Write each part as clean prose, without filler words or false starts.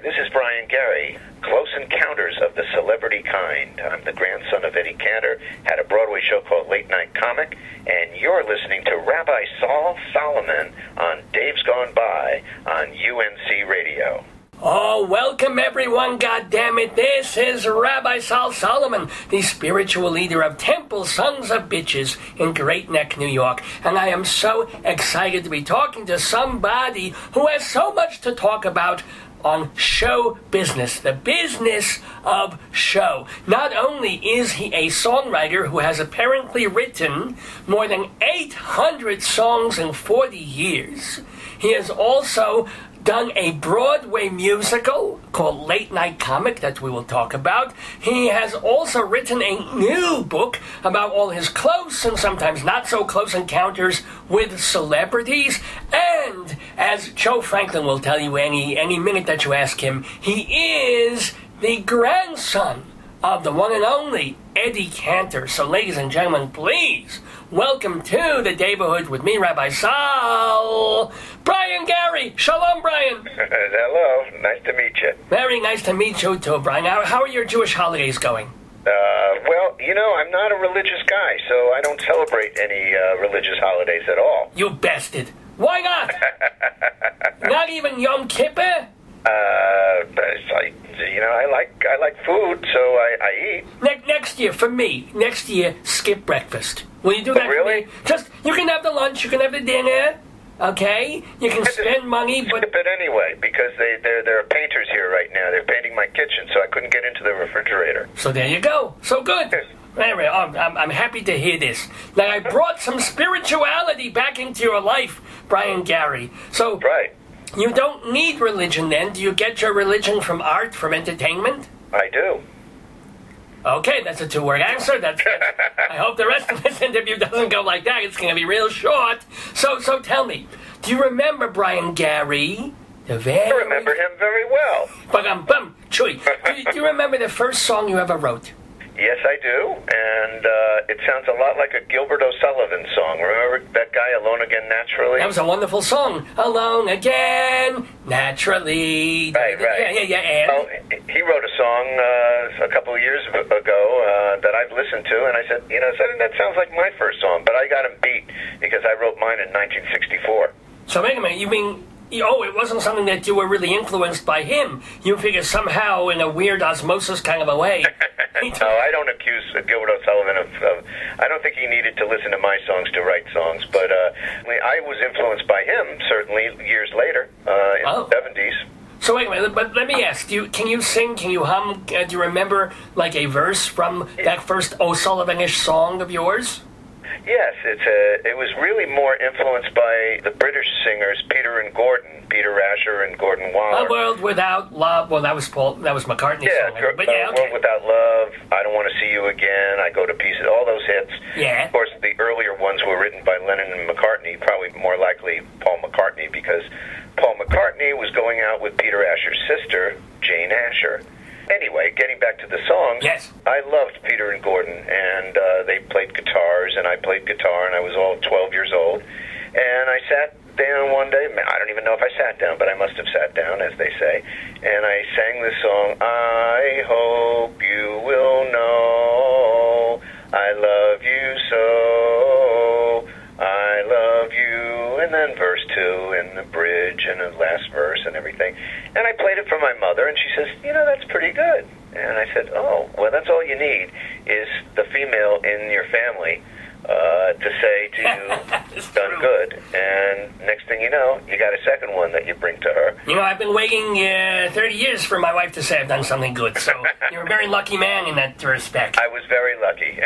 this is Brian Gary, Close Encounters of the Celebrity Kind. I'm the grandson of Eddie Cantor, had a Broadway show called Late Night Comic, and you're listening to Rabbi Saul Solomon on Dave's Gone By on UNC Radio. Oh, welcome everyone, goddammit. This is Rabbi Saul Solomon, the spiritual leader of Temple Sons of Bitches in Great Neck, New York. And I am so excited to be talking to somebody who has so much to talk about on show business, the business of show. Not only is he a songwriter who has apparently written more than 800 songs in 40 years, he has also done a Broadway musical called Late Night Comic that we will talk about. He has also written a new book about all his close and sometimes not so close encounters with celebrities. And as Joe Franklin will tell you any minute that you ask him, he is the grandson of the one and only Eddie Cantor. So ladies and gentlemen, please welcome to the Neighborhood with me, Rabbi Saul, Brian Gary. Shalom, Brian. Hello. Nice to meet you. Very nice to meet you too, Brian. How are your Jewish holidays going? Well, you know, I'm not a religious guy, so I don't celebrate any religious holidays at all. You bastard. Why not? Not even Yom Kippur? It's like, you know, I like food, so I eat. Next year, for me, skip breakfast. Will you do that? Really? For me? Just, you can have the lunch, you can have the dinner, okay? You can spend money, but... Skip it anyway, because there are painters here right now. They're painting my kitchen, so I couldn't get into the refrigerator. So there you go. So good. Anyway, I'm happy to hear this. Now, I brought some spirituality back into your life, Brian Gary. So... Right. You don't need religion then. Do you get your religion from art, from entertainment? I do. Okay, that's a two-word answer. I hope the rest of this interview doesn't go like that. It's going to be real short. So tell me, do you remember Brian Gary? I remember him very well. Do you remember the first song you ever wrote? Yes, I do, and it sounds a lot like a Gilbert O'Sullivan song. Remember that guy, Alone Again Naturally? That was a wonderful song. Alone Again Naturally. Right. Yeah. And? Well, he wrote a song a couple of years ago that I've listened to, and I said, you know, that sounds like my first song, but I got him beat because I wrote mine in 1964. So wait a minute, you mean... Oh, it wasn't something that you were really influenced by him. You figure somehow in a weird osmosis kind of a way. No, I don't accuse Gilbert O'Sullivan of... I don't think he needed to listen to my songs to write songs, but I was influenced by him, certainly, years later, in the 70s. So wait a minute, but let me ask, can you sing, can you hum, do you remember like a verse from that first O'Sullivan-ish song of yours? Yes, it was really more influenced by the British singers Peter and Gordon, Peter Asher and Gordon Waller. A World Without Love. Well, that was McCartney's song. But A World Without Love, I Don't Want to See You Again, I Go to Pieces, all those hits. Yeah. Of course, the earlier ones were written by Lennon and McCartney, probably more likely Paul McCartney, because Paul McCartney was going out with Peter Asher's sister, Jane Asher. Anyway, getting back to the songs, yes. I loved Peter and Gordon, and they played guitars, and I played guitar, and I was all 12 years old. And I sat down one day, I don't even know if I sat down, but I must have sat down, as they say, and I sang this song, I hope you will know I love you so, I love you, and then verse 2, and the bridge, and the last verse, and everything. And I played it for my mother, and she says, you know, that's pretty good. And I said, oh, well, that's all you need is the female in your family to say to you, it's done good. And next thing you know, you got a second one that you bring to her. You know, I've been waiting 30 years for my wife to say I've done something good, so you're a very lucky man in that respect. I was very lucky.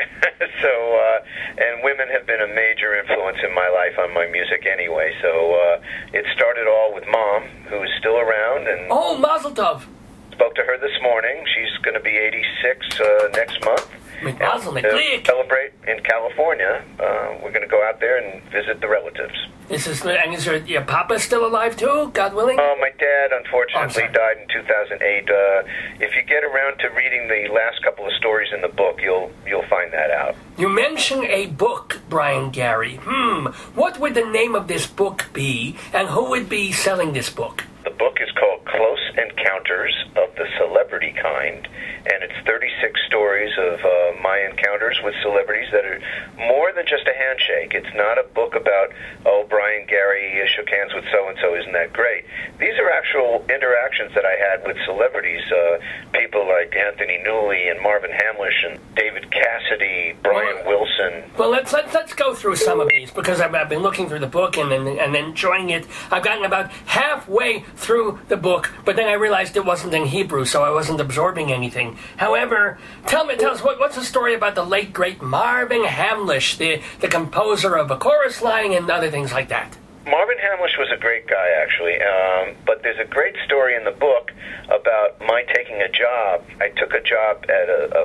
And women have been a major influence in my life on my music anyway, so it started all with Mom, who is still around. And oh, Mazel Tov. Spoke to her this morning. She's going to be 86 next month. To celebrate in California. We're going to go out there and visit the relatives. Is your Papa still alive too, God willing? Oh, my dad, unfortunately, died in 2008. If you get around to reading the last couple of stories in the book, you'll find that out. You mentioned a book, Brian Gary. What would the name of this book be, and who would be selling this book? The book is called Close encounters of the celebrity kind, and it's 36 stories of my encounters with celebrities that are more than just a handshake. It's not a book about, oh, Brian Gary shook hands with so-and-so, isn't that great? These are actual interactions that I had with celebrities, people like Anthony Newley and Marvin Hamlish and David Cassidy, Brian Wilson. Well, let's go through some of these, because I've been looking through the book and enjoying it. I've gotten about halfway through the book, but then I realized it wasn't in Hebrew, so I wasn't absorbing anything. However, tell us what's the story about the late great Marvin Hamlish, the composer of A Chorus Line and other things like that? Marvin Hamlish was a great guy, actually, but there's a great story in the book about my taking a job. I took a job at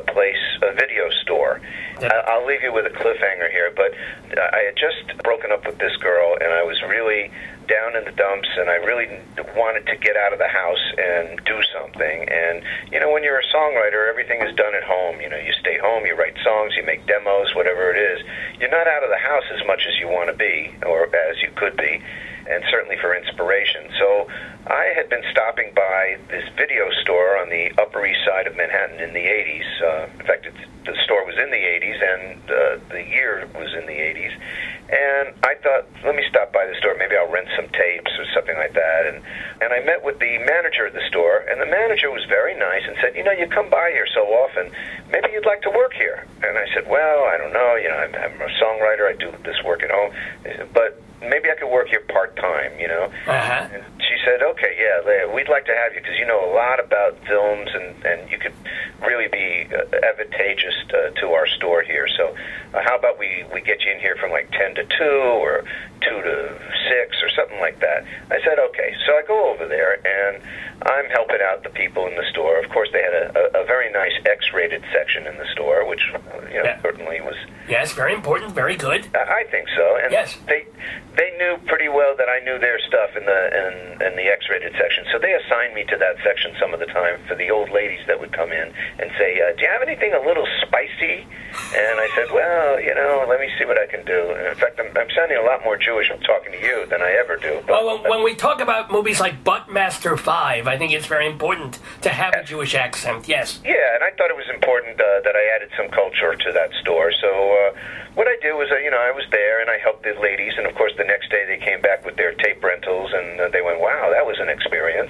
a video store. I'll leave you with a cliffhanger here, but I had just broken up with this girl, and I was really down in the dumps, and I really wanted to get out of the house and do something. And, you know, when you're a songwriter, everything is done at home. You know, you stay home, you write songs, you make demos, whatever it is. You're not out of the house as much as you want to be, or as you could be, and certainly for inspiration. So I had been stopping by this video store on the Upper East Side of Manhattan in the 80s. In fact, the store was in the 80s, and the year was in the 80s. And I thought, let me stop by the store. Maybe I'll rent some tapes or something like that. And I met with the manager of the store, and the manager was very nice and said, you know, you come by here so often. Maybe you'd like to work here. And I said, well, I don't know. You know, I'm a songwriter. I do this work at home. But maybe I could work here part-time, you know. Uh-huh. And she said, okay, yeah, we'd like to have you because you know a lot about films, and you could really be advantageous to our store here. So how about we get you in here from like 10 to 2 or 2 to 6 or something like that. I said, okay. So I go over there, and I'm helping out the people in the store. Of course, they had a very nice X-rated section in the store, which, you know, certainly was... Yes, very important, very good. I think so. And yes. They knew pretty well that I knew their stuff in the X-rated section, so they assigned me to that section some of the time for the old ladies that would come in and say, do you have anything a little spicy? And I said, well, you know, let me see what I can do. And in fact, I'm sounding a lot more Jewish from talking to you than I ever do. But, well, when we talk about movies like Buttmaster 5, I think it's very important to have a Jewish accent, yes. Yeah, and I thought it was important that I added some culture to that store. So what I did was, you know, I was there, and I helped the ladies, and of course the next day they came back with their tape rentals, and they went, wow, that was an experience.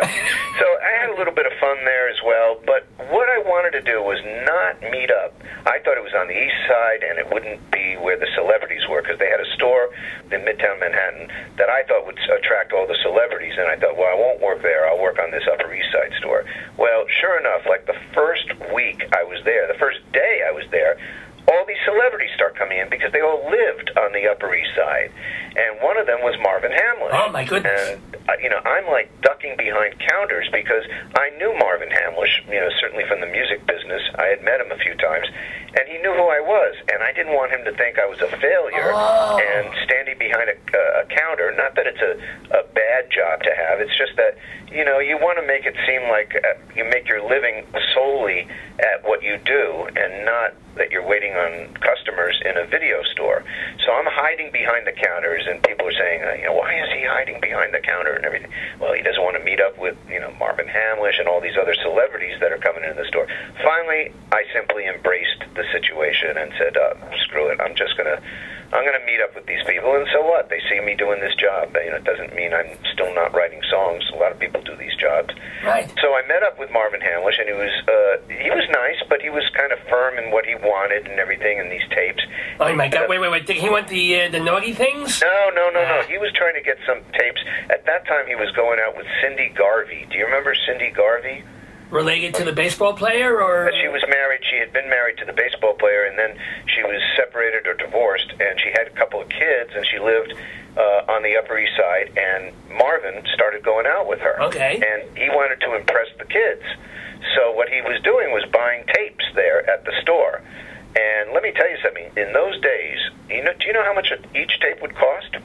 So I had a little bit of fun there as well, but what I wanted to do was not meet up. I thought it was on the east side, and it wouldn't be where the celebrities were, because they had a store in Midtown Manhattan that I thought would attract all the celebrities, and I thought, well, I won't work there. I'll work on this Upper East Side store. Well, sure enough, like the first week I was there, the first day I was there, all these celebrities start coming in because they all lived on the Upper East Side. And one of them was Marvin Hamlish. Oh, my goodness. And, you know, I'm like ducking behind counters because I knew Marvin Hamlish, you know, certainly from the music business. I had met him a few times, and he knew who I was. And I didn't want him to think I was a failure and standing behind a counter. Not that it's a bad job to have. It's just that, you know, you want to make it seem like you make your living solely at what you do and not that you're waiting on customers in a video store. So I'm hiding behind the counters, and people are saying, you know, why is he hiding behind the counter and everything? Well, he doesn't want to meet up with, you know, Marvin Hamlish and all these other celebrities that are coming into the store. Finally, I simply embraced the situation and said, screw it, I'm going to meet up with these people, and so what? They see me doing this job. You know, it doesn't mean I'm still not writing songs. A lot of people do these jobs. Right. So I met up with Marvin Hamlish, and he was nice, but he was kind of firm in what he wanted and everything in these tapes. Oh my God! Wait! Did he want the naughty things? No. He was trying to get some tapes. At that time, he was going out with Cindy Garvey. Do you remember Cindy Garvey? Related to the baseball player, or? She was married. She had been married to the baseball player, and then she was separated or divorced, and she had a couple of kids, and she lived on the Upper East Side, and Marvin started going out with her. Okay. And he wanted to impress the kids. So what he was doing was buying tapes there at the store. And let me tell you something. In those days, do you know how much each tape would cost?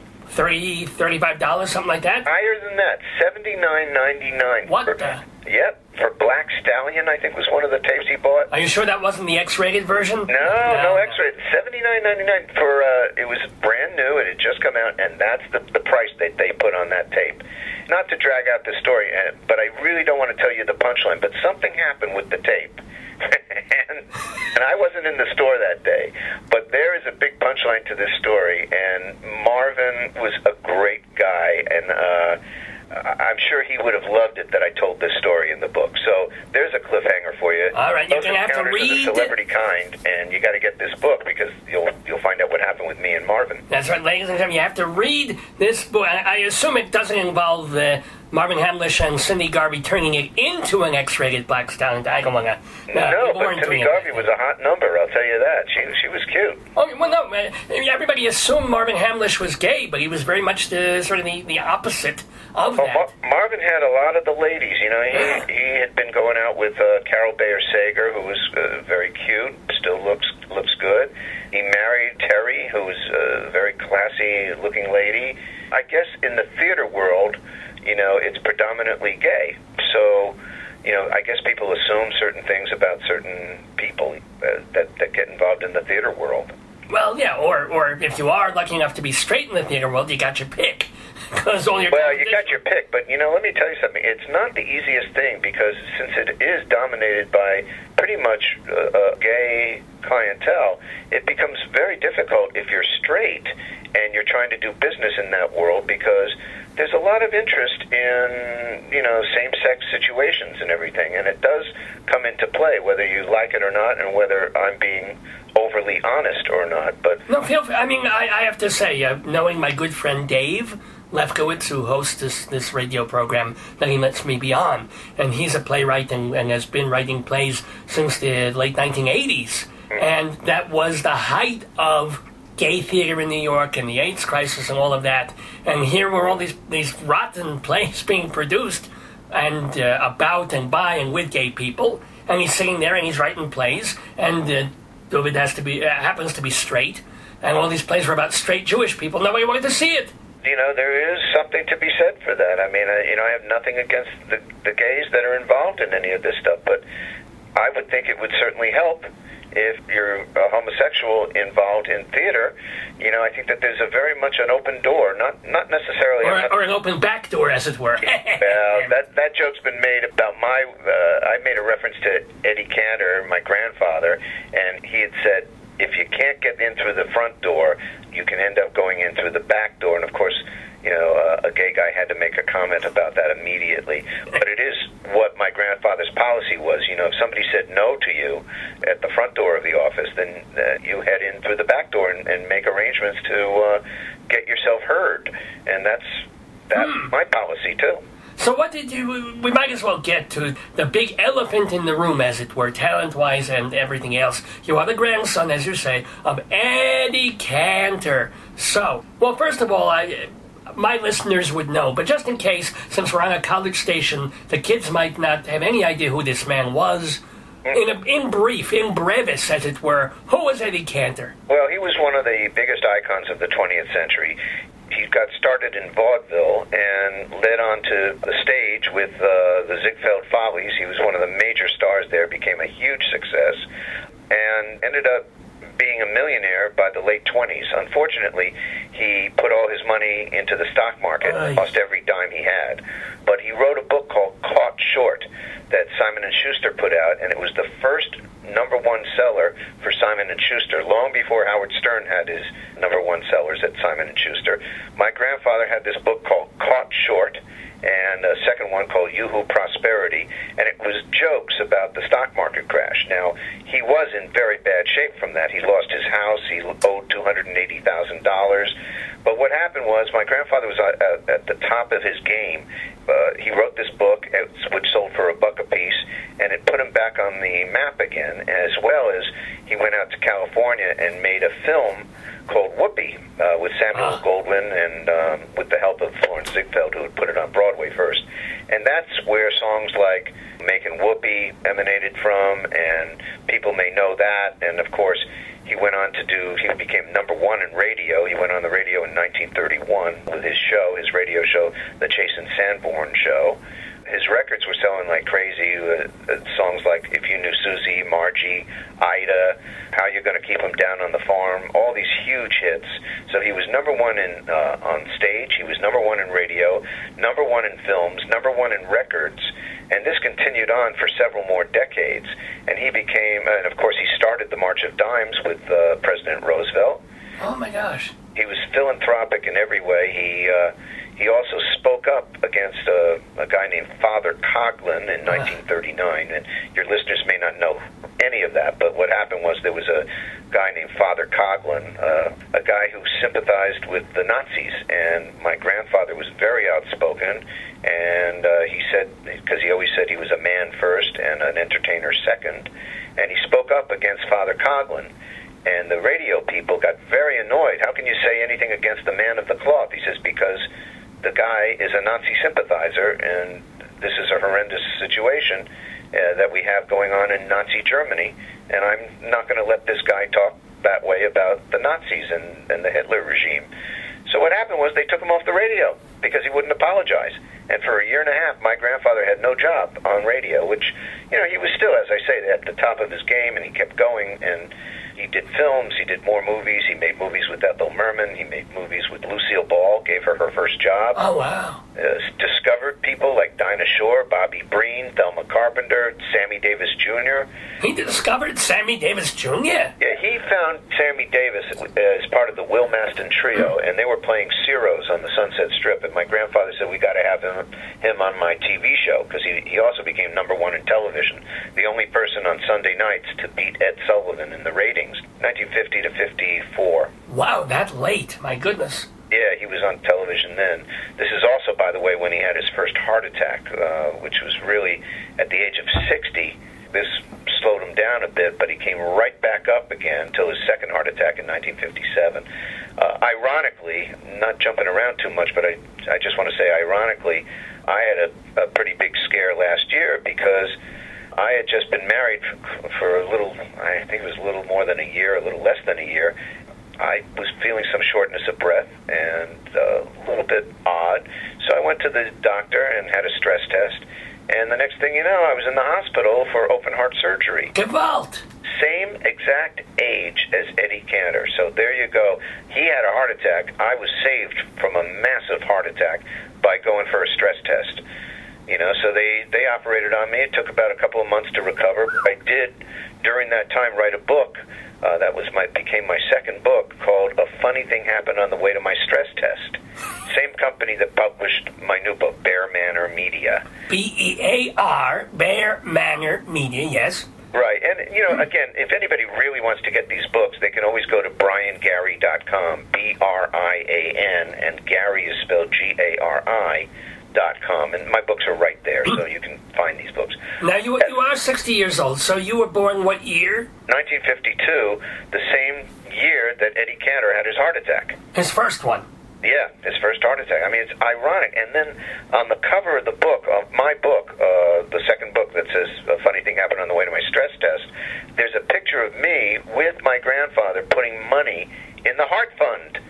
$35, something like that? Higher than that, $79.99. What Yep, for Black Stallion, I think was one of the tapes he bought. Are you sure that wasn't the X-rated version? No X-rated. $79.99 for it was brand new. It had just come out, and that's the price that they put on that tape. not to drag out the story, but I really don't want to tell you the punchline, but something happened with the tape. and I wasn't in the store that day, but there is a big punchline to this story, and Marvin was a great guy, and I'm sure he would have loved it that I told this story in the book. So there's a cliffhanger for you. All right, you're going to have to read the celebrity kind, and you got to get this book because you'll find out what happened with me and Marvin. That's right, ladies and gentlemen. You have to read this book. I assume it doesn't involve Marvin Hamlish and Cindy Garvey turning it into an X-rated Black Stallion. I don't want to. No, but Cindy Garvey was a hot number. I'll tell you that. She was cute. Oh well, no. Everybody assumed Marvin Hamlish was gay, but he was very much the opposite of that. Marvin had a lot of the ladies. You know, he had been going out with Carol Bayer Sager, who was very cute, still looks good. He married Terry, who was a very classy-looking lady. I guess in the theater world, you know, it's predominantly gay. So, you know, I guess people assume certain things about certain people that get involved in the theater world. Well, yeah, or if you are lucky enough to be straight in the theater world, you got your pick. You got your pick, but, you know, let me tell you something. It's not the easiest thing because since it is dominated by pretty much a gay clientele, it becomes very difficult if you're straight and you're trying to do business in that world because there's a lot of interest in, you know, same-sex situations and everything, and it does come into play whether you like it or not and whether I'm being overly honest or not. But no, I have to say, knowing my good friend Dave Lefkowitz, who hosts this radio program that he lets me be on, and he's a playwright and has been writing plays since the late 1980s, and that was the height of gay theater in New York and the AIDS crisis and all of that, and here were all these rotten plays being produced and about and by and with gay people, and he's sitting there and he's writing plays, and David happens to be straight, and all these plays were about straight Jewish people. Nobody wanted to see it. You know, there is something to be said for that. I mean, I have nothing against the gays that are involved in any of this stuff, but I would think it would certainly help if you're a homosexual involved in theater. You know, I think that there's a very much an open door, not necessarily... Or an open back door, as it were. That joke's been made about I made a reference to Eddie Cantor, my grandfather, and he had said, if you can't get in through the front door, you can end up going in through the back door. And, of course, you know, a gay guy had to make a comment about that immediately. But it is what my grandfather's policy was. You know, if somebody said no to you at the front door of the office, then you head in through the back door and make arrangements to get yourself heard. And that's my policy, too. So we might as well get to the big elephant in the room, as it were, talent-wise and everything else. You are the grandson, as you say, of Eddie Cantor. So, well, first of all, my listeners would know, but just in case, since we're on a college station, the kids might not have any idea who this man was. In brevis, as it were, who was Eddie Cantor? Well, he was one of the biggest icons of the 20th century. He got started in vaudeville and led on to the stage with the Ziegfeld Follies. He was one of the major stars there, became a huge success, and ended up being a millionaire by the late 20s. Unfortunately, he put all his money into the stock market, lost every dime he had. But he wrote a book called Caught Short that Simon & Schuster put out, and it was the first #1 seller for Simon & Schuster, long before Howard Stern had his #1 sellers at Simon & Schuster. My grandfather had this book called Caught Short, and a second one called Yoo-Hoo Prosperity, and it was jokes about the stock market crash. Now, he was in very bad shape from that. He lost his house. He owed $280,000. But what happened was my grandfather was at the top of his game. He wrote this book, which sold for $1 a piece, and it put him back on the map again, as well as he went out to California and made a film called Whoopi with Samuel Goldwyn and with the help of Florence Ziegfeld, who had put it on Broadway first. And that's where songs like Making Whoopi emanated from, and people may know that. And, of course, he went on to he became #1 in radio. He went on the radio in 1931 with his radio show, The Chase and Sanborn Show. his records were selling like crazy. Songs like If You Knew Susie, Margie, Ida, How You're Gonna Keep 'Em Down on the Farm, all these huge hits. So he was number one in on stage, he was number one in radio, number one in films, number one in records, and this continued on for several more decades. And he became, and of course he started the March of Dimes with President Roosevelt. Oh my gosh. He was philanthropic in every way. He also spoke up against a guy named Father Coughlin in 1939, and your listeners may not know any of that, but what happened was there was a guy named Father Coughlin, a guy who sympathized with the Nazis, and my grandfather was very outspoken, and he said, because he always said he was a man first and an entertainer second, and he spoke up against Father Coughlin. And the radio people got very annoyed. How can you say anything against the man of the cloth? He says, because the guy is a Nazi sympathizer, and this is a horrendous situation that we have going on in Nazi Germany, and I'm not going to let this guy talk that way about the Nazis and the Hitler regime. So what happened was they took him off the radio because he wouldn't apologize. And for a year and a half, my grandfather had no job on radio, which, he was still, as I say, at the top of his game, and he kept going, and he did films, he did more movies, he made movies with Ethel Merman, he made movies with Lucille Ball, gave her first job. Oh, wow. Discovered people like Dinah Shore, Bobby Breen, Thelma Carpenter, Sammy Davis Jr. He discovered Sammy Davis Jr.? Yeah, he found Sammy Davis as part of the Will Maston Trio, and they were playing Ciro's on the Sunset Strip, and my grandfather said, we got to have him on my TV show, because he also became number one in television, the only person on Sunday nights to beat Ed Sullivan in the ratings, 1950 to 54. Wow, that late, my goodness. Yeah, he was on television then. This is also, by the way, when he had his first heart attack, which was really at the age of 60. This slowed him down a bit, but he came right back up again until his second heart attack in 1957. Ironically, not jumping around too much, but I just want to say ironically, I had a pretty big scare last year because I had just been married for I think it was a little more than a year, a little less than a year. I was feeling some shortness of breath and a little bit odd, so I went to the doctor and had a stress test, and the next thing you know, I was in the hospital for open heart surgery. Gewalt! Same exact age as Eddie Cantor, so there you go. He had a heart attack. I was saved from a massive heart attack by going for a stress test. So they operated on me. It took about a couple of months to recover. I did, during that time, write a book. That became my second book, called A Funny Thing Happened on the Way to My Stress Test. Same company that published my new book, Bear Manor Media. B-E-A-R, Bear Manor Media, yes. Right, and, again, if anybody really wants to get these books, they can always go to BrianGarry.com, B-R-I-A-N, and Gary is spelled G-A-R-I.com, and my books are right there, so you can find these books. Now, you are 60 years old, so you were born what year? 1952, the same year that Eddie Cantor had his heart attack. His first one. Yeah, his first heart attack. I mean, it's ironic. And then on the cover of the book, of my book, the second book that says A Funny Thing Happened on the Way to My Stress Test, there's a picture of me with my grandfather putting money in the heart fund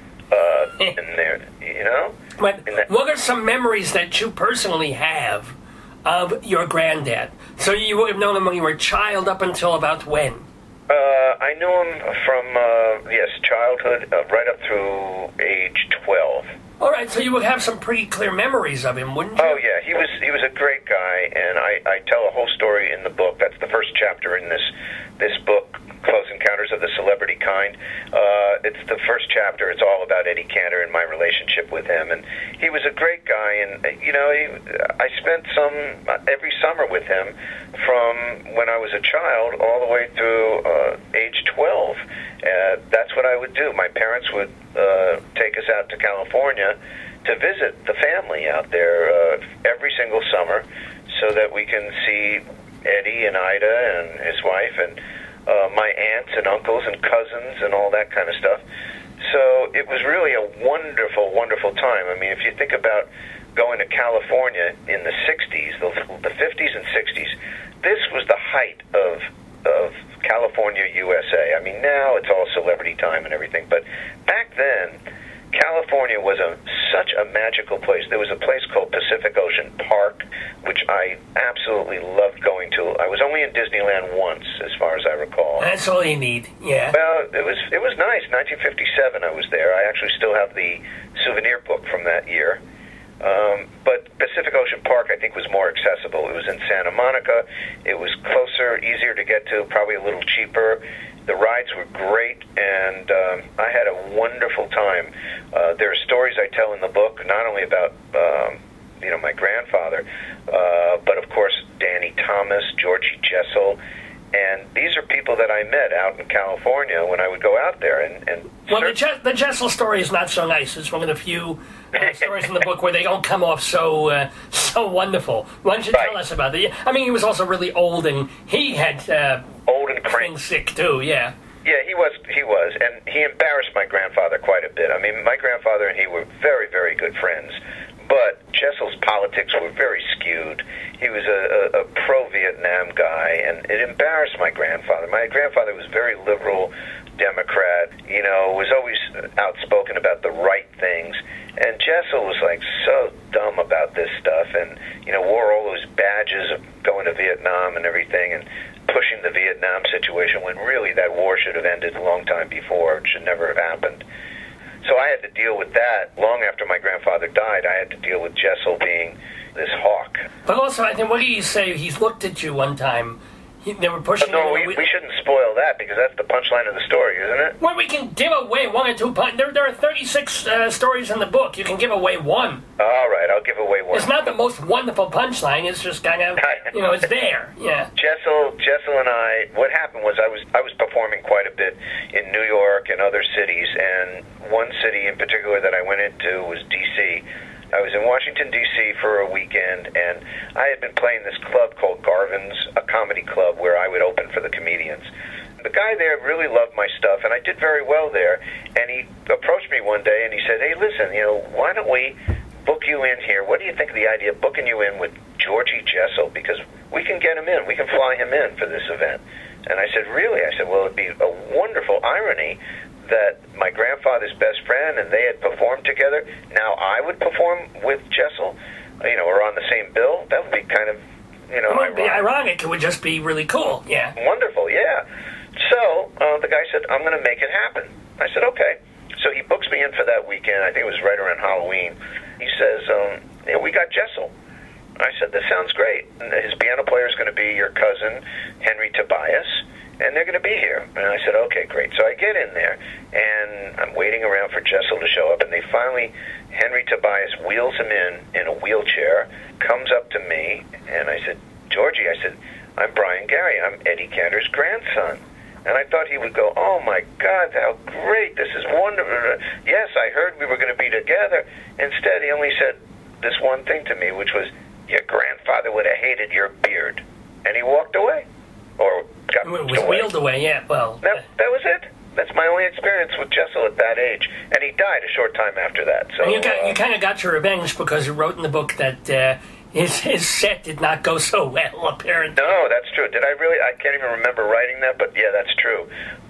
in there, But what are some memories that you personally have of your granddad? So you would have known him when you were a child up until about when? I knew him from, childhood, right up through age 12. All right, so you would have some pretty clear memories of him, wouldn't you? Oh, yeah, he was a great guy, and I tell a whole story in the book. That's the first chapter in this book, Close Encounters of the Celebrity Kind. It's the first chapter. It's all about Eddie Cantor and my relationship with him, and he was a great guy, and, I spent every summer with him from when I was a child all the way through age 12. That's what I would do. My parents would take us out to California to visit the family out there every single summer so that we can see Eddie and Ida and his wife and my aunts and uncles and cousins and all that kind of stuff. So it was really a wonderful, wonderful time. I mean, if you think about going to California in the 60s, the 50s and 60s, this was the height of California, USA. I mean, now it's all celebrity time and everything, but back then, California was such a magical place. There was a place called Pacific Ocean Park, which I absolutely loved going to. I was only in Disneyland once, as far as I recall. That's all you need, yeah. Well, it was nice. 1957 I was there. I actually still have the souvenir book from that year. But Pacific Ocean Park, I think, was more accessible. It was in Santa Monica. It was closer, easier to get to, probably a little cheaper. The rides were great, and I had a wonderful time. There are stories I tell in the book, not only about my grandfather, but of course Danny Thomas, Georgie Jessel, and these are people that I met out in California when I would go out there. And well, the Jessel story is not so nice. It's one of the few stories in the book where they don't come off so wonderful. Why don't you tell us about it? I mean, he was also really old, and he had old and cranky, sick too. Yeah. Yeah, he was, and he embarrassed my grandfather quite a bit. I mean, my grandfather and he were very, very good friends, but Jessel's politics were very skewed. He was a pro-Vietnam guy, and it embarrassed my grandfather. My grandfather was very liberal Democrat, was always outspoken about the right things, and Jessel was like so dumb about this stuff, and wore all those badges of going to Vietnam and everything, and pushing the Vietnam situation when really that war should have ended a long time before. It should never have happened. So I had to deal with that. Long after my grandfather died, I had to deal with Jessel being this hawk. But also, I think, what did he say? He's looked at you one time. They were pushing. No, we shouldn't spoil that because that's the punchline of the story, isn't it? Well, we can give away one or two. There are 36 stories in the book. You can give away one. All right, I'll give away one. It's not the most wonderful punchline. It's just kind of, it's there. Yeah. Jessel and I. What happened was I was performing quite a bit in New York and other cities, and one city in particular that I went into was D.C. I was in Washington, D.C. for a weekend, and I had been playing this club called Garvin's, a comedy club where I would open for the comedians. The guy there really loved my stuff, and I did very well there, and he approached me one day, and he said, hey, listen, why don't we book you in here? What do you think of the idea of booking you in with Georgie Jessel? Because we can get him in. We can fly him in for this event. And I said, really? I said, well, it'd be a wonderful irony that my grandfather's best friend and they had performed together. Now I would perform with Jessel, or on the same bill. That would be kind of, it would be ironic. It would just be really cool. Yeah. Wonderful, yeah. So the guy said, I'm going to make it happen. I said, okay. So he books me in for that weekend. I think it was right around Halloween. He says, we got Jessel. I said, that sounds great. And his piano player is going to be your cousin, Henry Tobias, and they're going to be here. And I said, okay, great. So I get in there, and I'm waiting around for Jessel to show up, and they finally, Henry Tobias wheels him in a wheelchair, comes up to me, and I said, Georgie, I'm Brian Gary. I'm Eddie Cantor's grandson. And I thought he would go, oh, my God, how great. This is wonderful. Yes, I heard we were going to be together. Instead, he only said this one thing to me, which was, your grandfather would have hated your beard. And he walked away. Or got was wheeled away, yeah. Well, that was it. That's my only experience with Jessel at that age. And he died a short time after that. So you kind of got your revenge because you wrote in the book that his set did not go so well, apparently. No, that's true. Did I really? I can't even remember writing that, but yeah, that's true.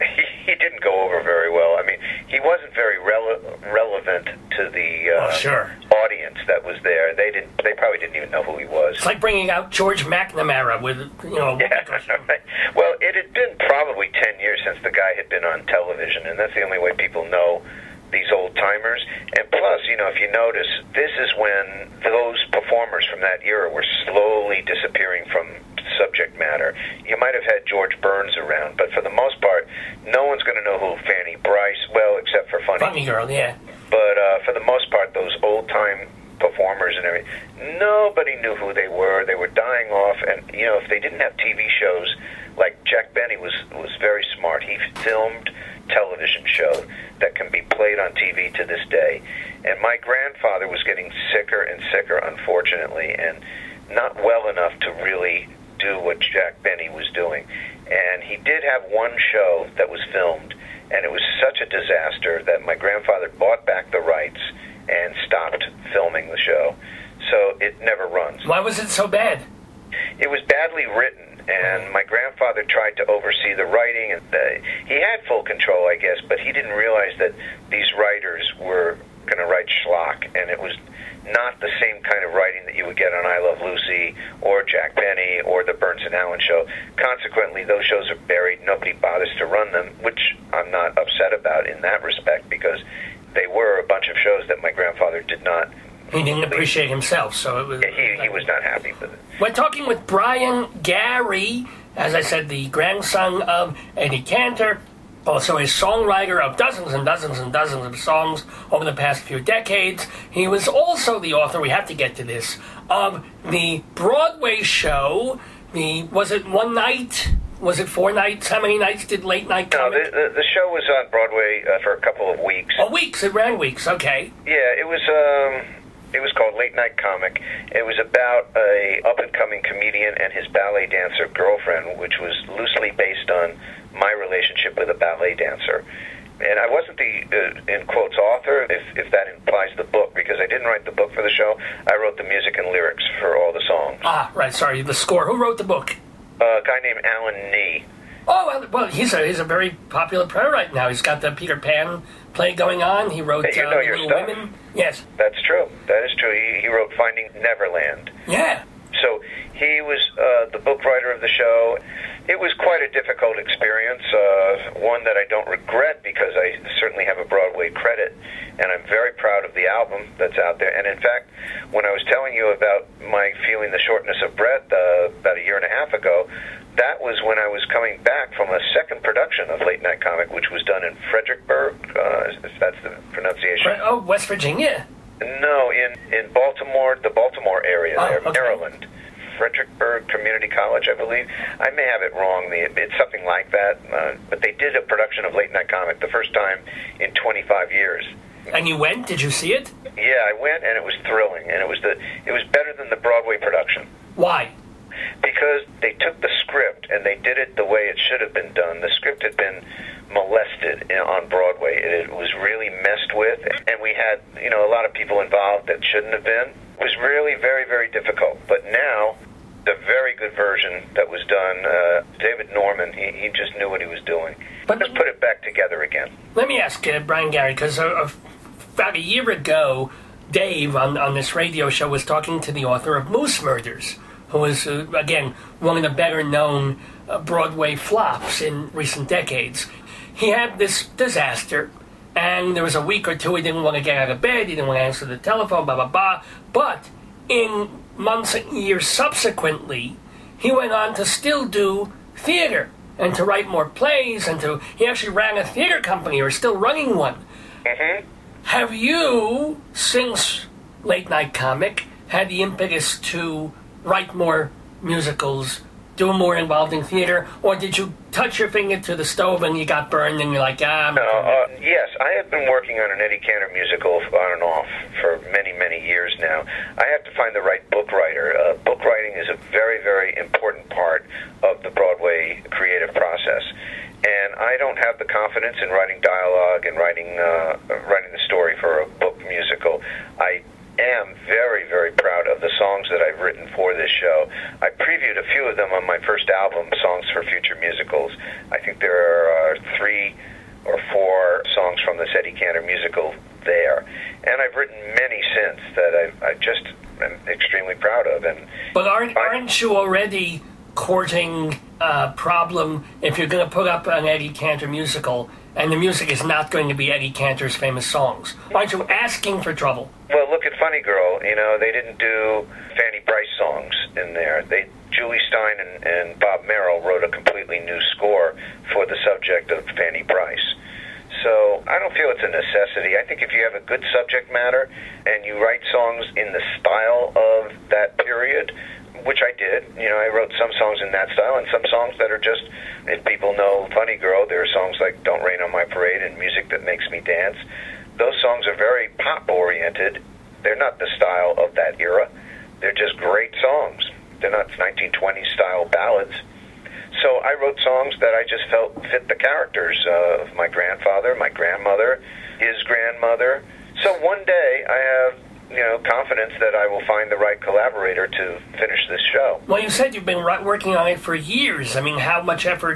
He didn't go over very well. I mean, he wasn't very relevant to the audience that was there. They probably didn't even know who he was. It's like bringing out George McNamara with, Yeah, right. Well, it had been probably 10 years since the guy had been on television, and that's the only way people know these old-timers. And plus, if you notice, this is when those performers from that era were slowly disappearing from subject matter. You might have had George Burns around, but for the most part, no one's going to know who Fanny Brice, well, except for Funny Girl, yeah. But for the most part, those old-time performers and everything, nobody knew who they were. They were dying off, and, if they didn't have TV shows, like Jack Benny was very smart. He filmed television show that can be played on TV to this day. And my grandfather was getting sicker and sicker, unfortunately, and not well enough to really do what Jack Benny was doing. And he did have one show that was filmed, and it was such a disaster that my grandfather bought back the rights and stopped filming the show. So it never runs. Why was it so bad? It was badly written. And my grandfather tried to oversee the writing, and he had full control, I guess, but he didn't realize that these writers were going to write schlock, and it was not the same kind of writing that you would get on I Love Lucy or Jack Benny or the Burns and Allen show. Consequently, those shows are buried. Nobody bothers to run them, which I'm not upset about in that respect, because they were a bunch of shows that my grandfather did not. He didn't appreciate himself, so it was. He was not happy with it. We're talking with Brian Gary, as I said, the grandson of Eddie Cantor, also a songwriter of dozens and dozens and dozens of songs over the past few decades. He was also the author, we have to get to this, of the Broadway show, was it one night? Was it 4 nights? How many nights did Late Night No, Comic? the show was on Broadway for a couple of weeks. Oh, weeks. It ran weeks. Okay. Yeah, it was called Late Night Comic. It was about a up-and-coming comedian and his ballet dancer girlfriend, which was loosely based on my relationship with a ballet dancer. And I wasn't the, in quotes, author, if that implies the book, because I didn't write the book for the show. I wrote the music and lyrics for all the songs. Ah, right, sorry, the score. Who wrote the book? A guy named Alan Nee. Oh, well, he's a very popular playwright now. He's got the Peter Pan play going on. He wrote Hey, you know your Little stuff. Women. Yes. That's true. That is true. He wrote Finding Neverland. Yeah. So he was the book writer of the show. It was quite a difficult experience, one that I don't regret because I certainly have a Broadway credit, and I'm very proud of the album that's out there. And in fact, when I was telling you about my feeling the shortness of breath about a year and a half ago, that was when I was coming back from a second production of Late Night Comic, which was done in Fredericksburg, if that's the pronunciation. Oh, West Virginia? No, in Baltimore, the Baltimore area there, okay. Maryland. Fredericksburg Community College, I believe. I may have it wrong. It's something like that. But they did a production of Late Night Comic the first time in 25 years. And you went? Did you see it? Yeah, I went, and it was thrilling. And it was better than the Broadway production. Why? Because they took the script and they did it the way it should have been done. The script had been molested on Broadway. It was really messed with, and we had a lot of people involved that shouldn't have been. It was really very, very difficult. But now, the very good version that was done, David Norman, he just knew what he was doing. But let's put it back together again. Let me ask Brian Gary, because about a year ago, Dave on this radio show was talking to the author of Moose Murders, who was, again, one of the better-known Broadway flops in recent decades. He had this disaster, and there was a week or two he didn't want to get out of bed, he didn't want to answer the telephone, blah, blah, blah. But in months and years subsequently, he went on to still do theater and to write more plays, and he actually ran a theater company, or still running one. Mm-hmm. Have you, since Late Night Comic, had the impetus to write more musicals, do more involved in theater, or did you touch your finger to the stove and you got burned and you're like, yes, I have been working on an Eddie Cantor musical on and off for many, many years now. I have to find the right book writer. Book writing is a very, very important part of the Broadway creative process. And I don't have the confidence in writing dialogue and writing the story for a book musical. I am very, very proud of the songs that I've written for this show. I previewed a few of them on my first album, Songs for Future Musicals. I think there are 3 or 4 songs from this Eddie Cantor musical there. And I've written many since that I just am extremely proud of. But aren't you already courting a problem if you're going to put up an Eddie Cantor musical and the music is not going to be Eddie Cantor's famous songs? Aren't you asking for trouble? Well, look at Funny Girl. They didn't do Fanny Brice songs in there. Julie Stein and Bob Merrill wrote a completely new score for the subject of Fanny Brice. So I don't feel it's a necessity. I think if you have a good subject matter and you write songs in the style of that period, which I did. I wrote some songs in that style and some songs that are just, if people know Funny Girl, there are songs like Don't Rain on My Parade and Music That Makes Me Dance. Those songs are very pop-oriented. They're not the style of that era. They're just great songs. They're not 1920s-style ballads. So I wrote songs that I just felt fit the characters of my grandfather, my grandmother, his grandmother. So one day I have confidence that I will find the right collaborator to finish this show. Well, you said you've been working on it for years. I mean, how much effort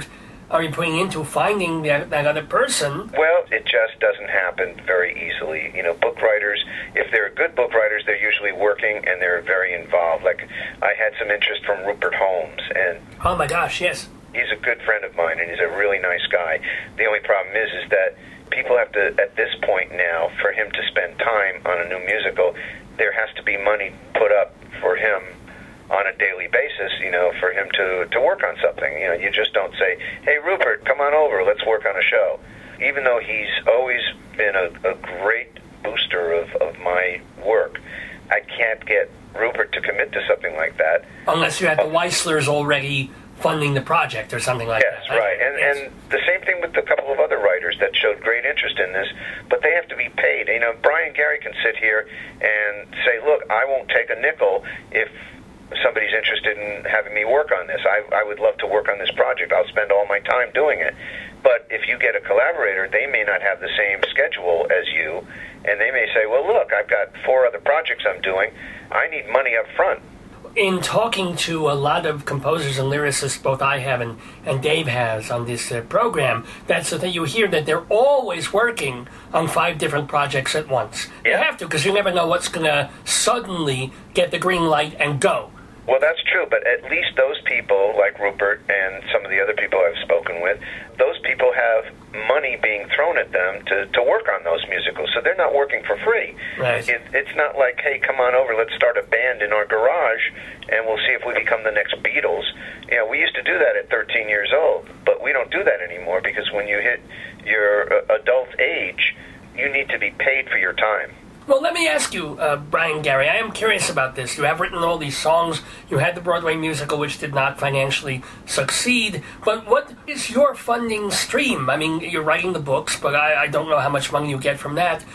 are you putting into finding that other person? Well, it just doesn't happen very easily. You know, book writers, if they're good book writers, they're usually working and they're very involved. Like, I had some interest from Rupert Holmes, and oh my gosh, yes. He's a good friend of mine, and he's a really nice guy. The only problem is that people have to, at this point now, for him to spend time on a new musical, there has to be money put up for him on a daily basis, you know, for him to work on something. You know, you just don't say, hey, Rupert, come on over, let's work on a show. Even though he's always been a great booster of my work, I can't get Rupert to commit to something like that. Unless you have the Weislers already funding the project or something like that. Yes, right. And the same thing with a couple of other writers that showed great interest in this, but they have to be paid. You know, Brian Gary can sit here and say, look, I won't take a nickel if somebody's interested in having me work on this. I would love to work on this project. I'll spend all my time doing it. But if you get a collaborator, they may not have the same schedule as you, and they may say, well, look, I've got 4 other projects I'm doing. I need money up front. In talking to a lot of composers and lyricists, both I have and Dave has on this program, that's the thing. You hear that they're always working on 5 different projects at once. Yeah. You have to, because you never know what's going to suddenly get the green light and go. Well, that's true, but at least those people, like Rupert and some of the other people I've spoken with, those people have money being thrown at them to work on those musicals, so they're not working for free. Right. It's not like, hey, come on over, let's start a band in our garage, and we'll see if we become the next Beatles. You know, we used to do that at 13 years old, but we don't do that anymore, because when you hit your adult age, you need to be paid for your time. Well, let me ask you, Brian Gary, I am curious about this. You have written all these songs. You had the Broadway musical, which did not financially succeed. But what is your funding stream? I mean, you're writing the books, but I don't know how much money you get from that.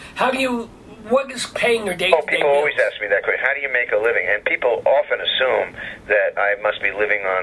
What is paying your day-to-day bills? People always ask me that question. How do you make a living? And people often assume that I must be living on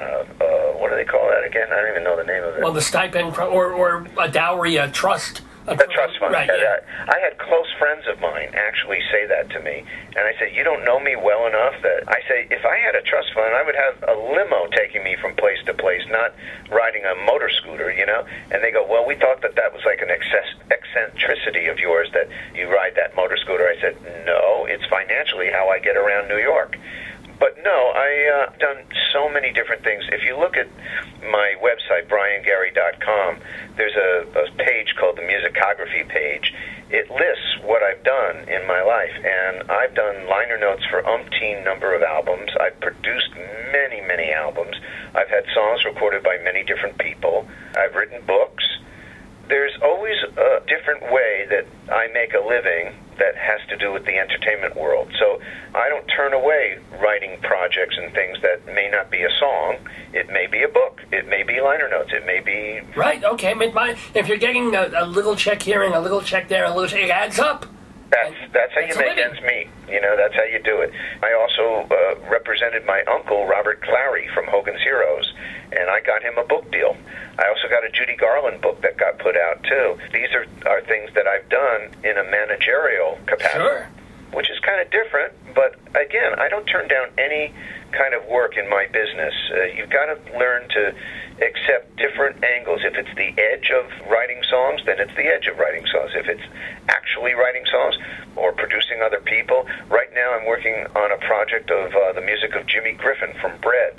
a what do they call that again? I don't even know the name of it. Well, the stipend or a dowry, a trust. A trust fund. Right, yeah. I had close friends of mine actually say that to me. And I said, you don't know me well enough that... I say, if I had a trust fund, I would have a limo taking me from place to place, not riding a motor scooter, you know? And they go, well, we thought that was like an eccentricity of yours, that you ride that motor scooter. I said, no, it's financially how I get around New York. But no, I've done so many different things. If you look at my website, briangary.com, there's a page called the Musicography page. It lists what I've done in my life, and I've done liner notes for umpteen number of albums. I've produced many, many albums. I've had songs recorded by many different people. I've written books. There's always a different way that I make a living that has to do with the entertainment world. So I don't turn away writing projects and things that may not be a song. It may be a book. It may be liner notes. It may be... Right, okay. If you're getting a little check here and a little check there, a little check, it adds up. That's how you make ends meet. You know, that's how you do it. I also represented my uncle, Robert Clary, from Hogan's Heroes, and I got him a book deal. I also got a Judy Garland book that got put out, too. These are things that I've done in a managerial capacity, sure, which is kind of different, but again, I don't turn down any kind of work in my business. You've got to learn to accept different angles. If it's the edge of writing songs, then it's the edge of writing songs. If it's actually writing songs or producing other people, right now I'm working on a project of the music of Jimmy Griffin from Bread.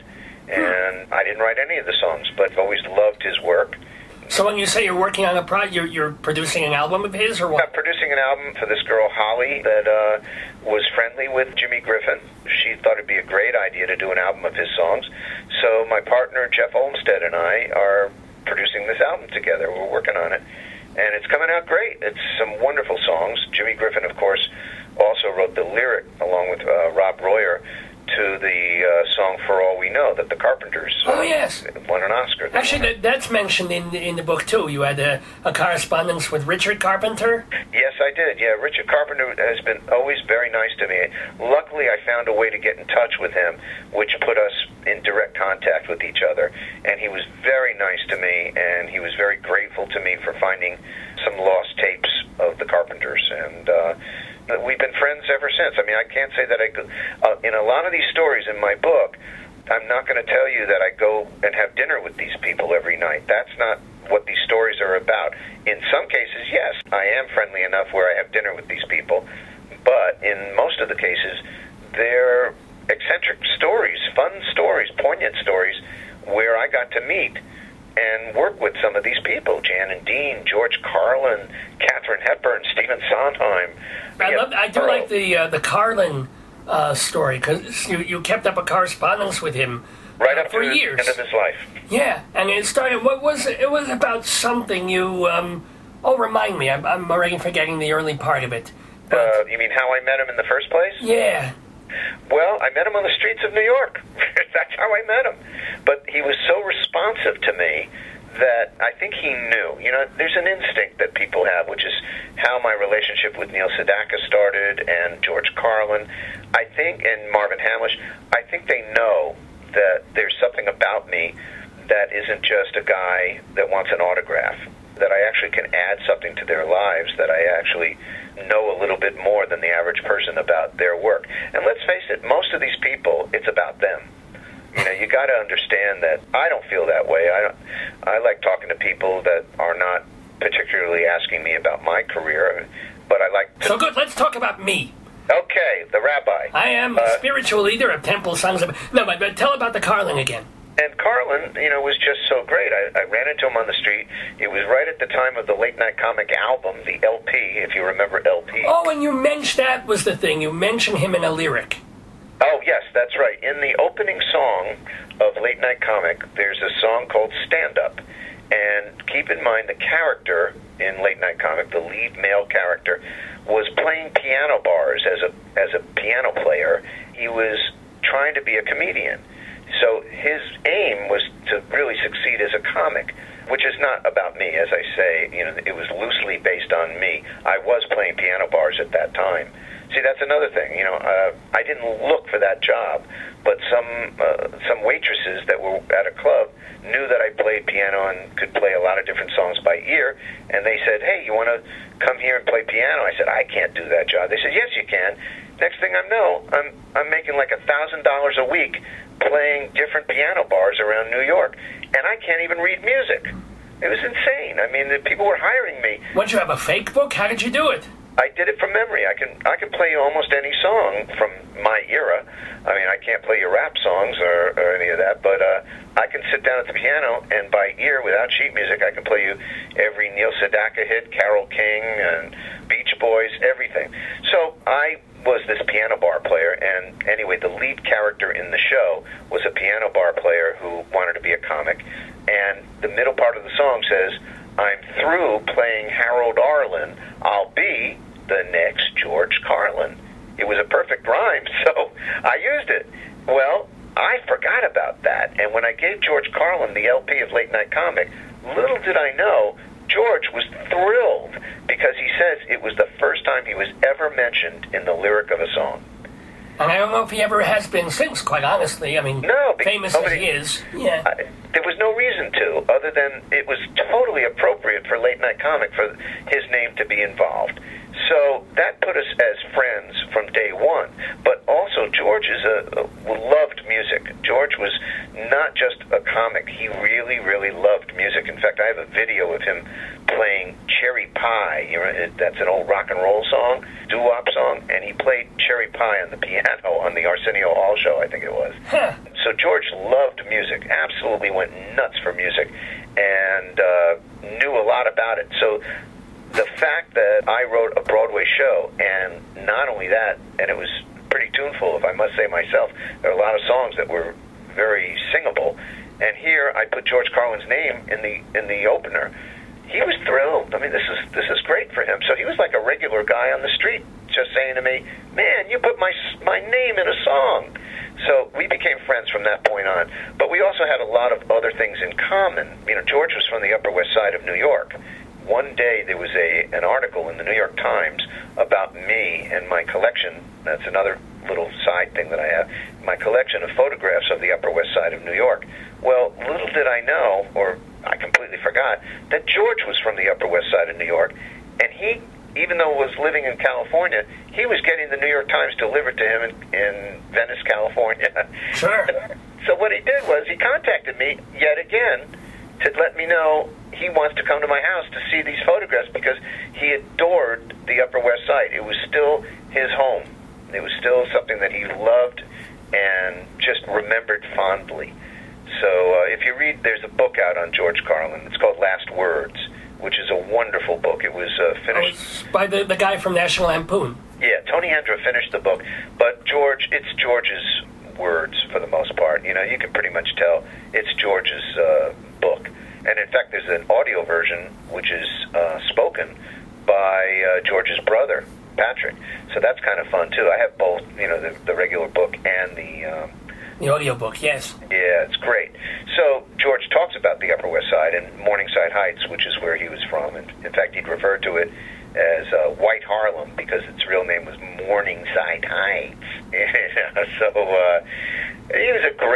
And I didn't write any of the songs, but I've always loved his work. So when you say you're working on a project, you're producing an album of his, or what? I'm producing an album for this girl, Holly, that was friendly with Jimmy Griffin. She thought it'd be a great idea to do an album of his songs. So my partner, Jeff Olmsted, and I are producing this album together. We're working on it. And it's coming out great. It's some wonderful songs. Jimmy Griffin, of course, also wrote the lyric, along with Rob Royer, to the song For All We Know that the Carpenters won an Oscar. Actually, that's mentioned in the book, too. You had a correspondence with Richard Carpenter? Yes, I did. Yeah, Richard Carpenter has been always very nice to me. Luckily, I found a way to get in touch with him, which put us in direct contact with each other. And he was very nice to me, and he was very grateful to me for finding some lost tapes of the Carpenters. And we've been friends ever since. I mean, I can't say that I could... in a lot of these stories in my book, I'm not going to tell you that I go and have dinner with these people every night. That's not what these stories are about. In some cases, yes, I am friendly enough where I have dinner with these people, but in most of the cases, they're eccentric stories, fun stories, poignant stories, where I got to meet and work with some of these people, Jan and Dean, George Carlin, Katharine Hepburn, Stephen Sondheim. I do like the Carlin story, because you kept up a correspondence with him right up for to years. The end of his life. Yeah, and it started. It was about something you. Remind me. I'm already forgetting the early part of it. You mean how I met him in the first place? Yeah. Well, I met him on the streets of New York. That's how I met him. But he was so responsive to me that I think he knew. You know, there's an instinct that people have, which is how my relationship with Neil Sedaka started, and George Carlin, I think, and Marvin Hamlisch. I think they know that there's something about me that isn't just a guy that wants an autograph, that I actually can add something to their lives, that I actually know a little bit more than the average person about their work. And let's face it, most of these people, it's about them. You know, you got to understand that I don't feel that way. I like talking to people that are not particularly asking me about my career, but I like to... So good, let's talk about me. Okay, the rabbi. I am a spiritual leader of Temple Sons of... No, but tell about the Carlin again. And Carlin, you know, was just so great. I ran into him on the street. It was right at the time of the Late Night Comic album, the LP, if you remember LP. Oh, and you mentioned that was the thing. You mentioned him in a lyric. Oh, yes, that's right. In the opening song of Late Night Comic, there's a song called Stand Up. And keep in mind, the character in Late Night Comic, the lead male character, was playing piano bars as a piano player. He was trying to be a comedian. So his aim was to really succeed as a comic, which is not about me, as I say. You know, it was loosely based on me. I was playing piano bars at that time. See, that's another thing. You know, I didn't look for that job, but some waitresses that were at a club knew that I played piano and could play a lot of different songs by ear, and they said, "Hey, you want to come here and play piano?" I said, "I can't do that job." They said, "Yes, you can." Next thing I know, I'm making like $1,000 a week playing different piano bars around New York, and I can't even read music. It was insane. I mean, the people were hiring me. What, you have a fake book? How did you do it? I did it from memory. I can play you almost any song from my era. I mean, I can't play you rap songs or any of that, but I can sit down at the piano and by ear, without sheet music, I can play you every Neil Sedaka hit, Carole King and Beach Boys, everything. So I was this piano bar player, and anyway, the lead character in the show was a piano bar player who wanted to be a comic, and the middle part of the song says, "I'm through playing Harold Arlen. I'll be the next George Carlin." It was a perfect rhyme, so I used it. Well, I forgot about that, and when I gave George Carlin the LP of Late Night Comic, little did I know, George was thrilled, because he says it was the first time he was ever mentioned in the lyric of a song. And I don't know if he ever has been since, quite honestly. I mean, no, famous as he is. Yeah. There was no reason to, other than it was totally appropriate for Late Night Comic for his name to be involved. So that put us as friends from day one. But also, George loved music. George was not just a comic. He really, really loved music. In fact, I have a video of him playing Cherry Pie. You know, that's an old rock and roll song, doo-wop song, and he played Cherry Pie on the piano on the Arsenio Hall show, I think it was. Huh. So George loved music, absolutely went nuts for music, and knew a lot about it. So the fact that I wrote a Broadway show, and not only that, and it was pretty tuneful, if I must say myself, there are a lot of songs that were very singable, and here I put George Carlin's name in the opener. He was thrilled. I mean, this is great for him. So he was like a regular guy on the street, just saying to me, "Man, you put my name in a song." So we became friends from that point on. But we also had a lot of other things in common. You know, George was from the Upper West Side of New York. One day there was an article in the New York Times about me and my collection. That's another little side thing that I have. My collection of photographs of the Upper West Side of New York. Well, little did I know, or I completely forgot, that George was from the Upper West Side of New York. And he, even though was living in California, he was getting the New York Times delivered to him in Venice, California. Sure. So what he did was he contacted me yet again to let me know he wants to come to my house to see these photographs because he adored the Upper West Side. It was still his home. It was still something that he loved and just remembered fondly. So if you read, there's a book out on George Carlin. It's called Last Words, which is a wonderful book. It was finished... it's by the guy from National Lampoon. Yeah, Tony Hendra finished the book. But it's George's words for the most part. You know, you can pretty much tell it's George's book. And in fact, there's an audio version which is spoken by George's brother, Patrick. So that's kind of fun, too. I have both, you know, the regular book and the audio book, yes. Yeah, it's great. So George talks about the Upper West Side and Morningside Heights, which is where he was from. And in fact, he'd referred to it as White Harlem because its real name was Morningside Heights. So he was a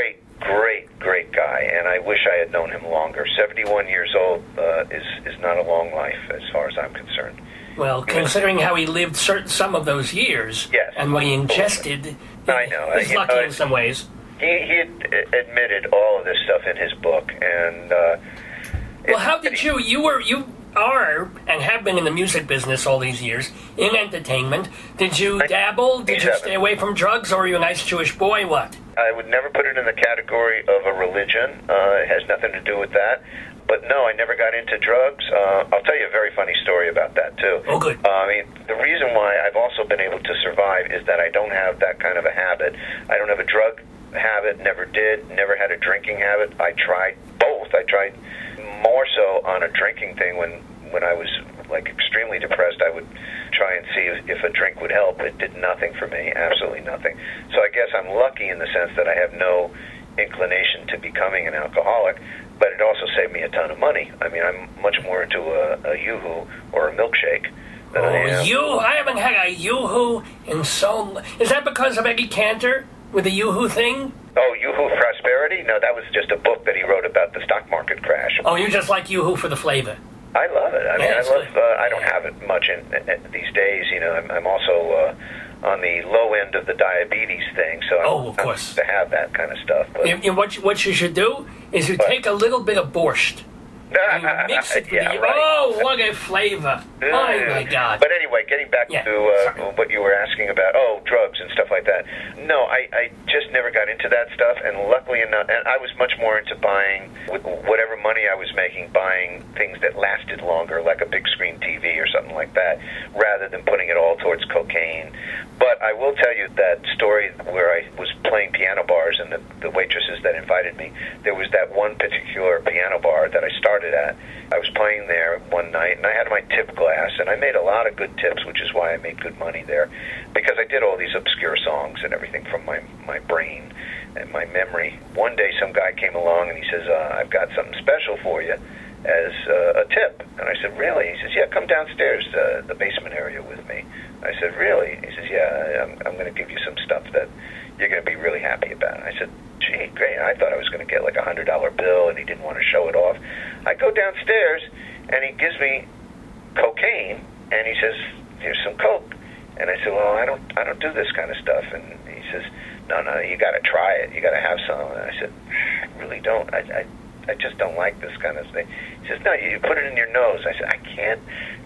great guy, and I wish I had known him longer. 71 years old is not a long life as far as I'm concerned. Well, considering how he lived some of those years, yes, and what he ingested, I know. he's lucky in some ways. He admitted all of this stuff in his book, and well, how did you are and have been in the music business all these years in entertainment? Did you dabble? Did you stay away from drugs, or were you a nice Jewish boy? What? I would never put it in the category of a religion. It has nothing to do with that. But no, I never got into drugs. I'll tell you a very funny story about that, too. Oh, good. I mean, the reason why I've also been able to survive is that I don't have that kind of a habit. I don't have a drug habit, never did, never had a drinking habit. I tried both. I tried more so on a drinking thing when I was, like, extremely depressed. I would try and see if a drink would help. It did nothing for me, absolutely nothing. So I guess I'm lucky in the sense that I have no inclination to becoming an alcoholic, but it also saved me a ton of money. I mean, I'm much more into a Yoo-Hoo or a milkshake than I am. I haven't had a Yoo-Hoo in so... Is that because of Eddie Cantor with the Yoo-Hoo thing? Oh, Yoo-Hoo Prosperity? No, that was just a book that he wrote about the stock market crash. Oh, you just like Yoo-Hoo for the flavor? I love it. I mean, I love. I don't have it much in these days. You know, I'm also on the low end of the diabetes thing, so of course, to have that kind of stuff. But what you should do is you take a little bit of borscht. And you mix it with Oh, what a flavor. Oh, my God. But anyway, getting back to what you were asking about, drugs and stuff like that. No, I just never got into that stuff, and luckily enough, and I was much more into buying, with whatever money I was making, buying things that lasted longer, like a big screen TV or something like that, rather than putting it all towards cocaine. But I will tell you that story where I was playing piano bars and the waitresses that invited me, there was that one particular piano bar that I started at. I was playing there one night, and I had my tip glass, and I made a lot of good tips, which is why I made good money there, because I did all these obscure songs and everything from my brain and my memory. One day some guy came along, and he says, I've got something special for you as a tip. And I said, really? He says, yeah, come downstairs to the basement area with me. I said, really? He says, yeah, I'm going to give you some stuff that you're going to be really happy about. I said, gee, great. I thought I was going to get like a $100 bill, and he didn't want to show it off. I go downstairs, and he gives me cocaine, and he says, here's some coke. And I said, well, I don't do this kind of stuff. And he says, no, you got to try it. You got to have some. And I said, I really don't. I just don't like this kind of thing. He says, no, you put it in your nose. I said, I can't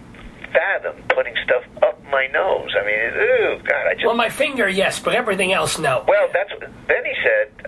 fathom putting stuff up my nose. I mean, ooh, God, I just... Well, my finger, yes, but everything else, no. Well, then he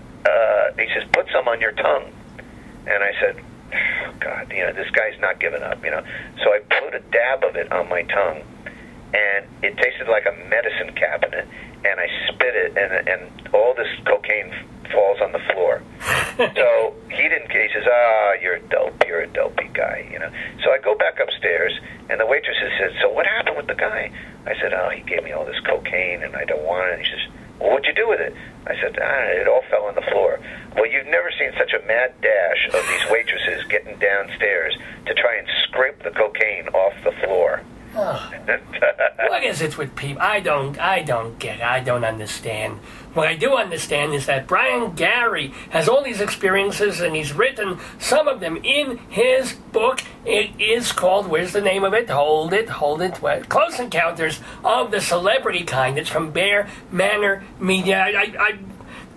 says, put some on your tongue. And I said, oh, God, this guy's not giving up, So I put a dab of it on my tongue, and it tasted like a medicine cabinet, and I spit it, and all this cocaine falls on the floor. So he says, you're a dopey guy, So I go back upstairs, and the waitress says, so what happened with the guy? I said, he gave me all this cocaine, and I don't want it. And he says, well, what'd you do with it? I said, it all fell on the floor. Well, you've never seen such a mad dash of these waitresses getting downstairs to try and scrape the cocaine off the floor. Oh. What is it with people? I don't get it. I don't understand. What I do understand is that Brian Gary has all these experiences, and he's written some of them in his book. It is called, where's the name of it? Hold it. Close Encounters of the Celebrity Kind. It's from Bear Manor Media.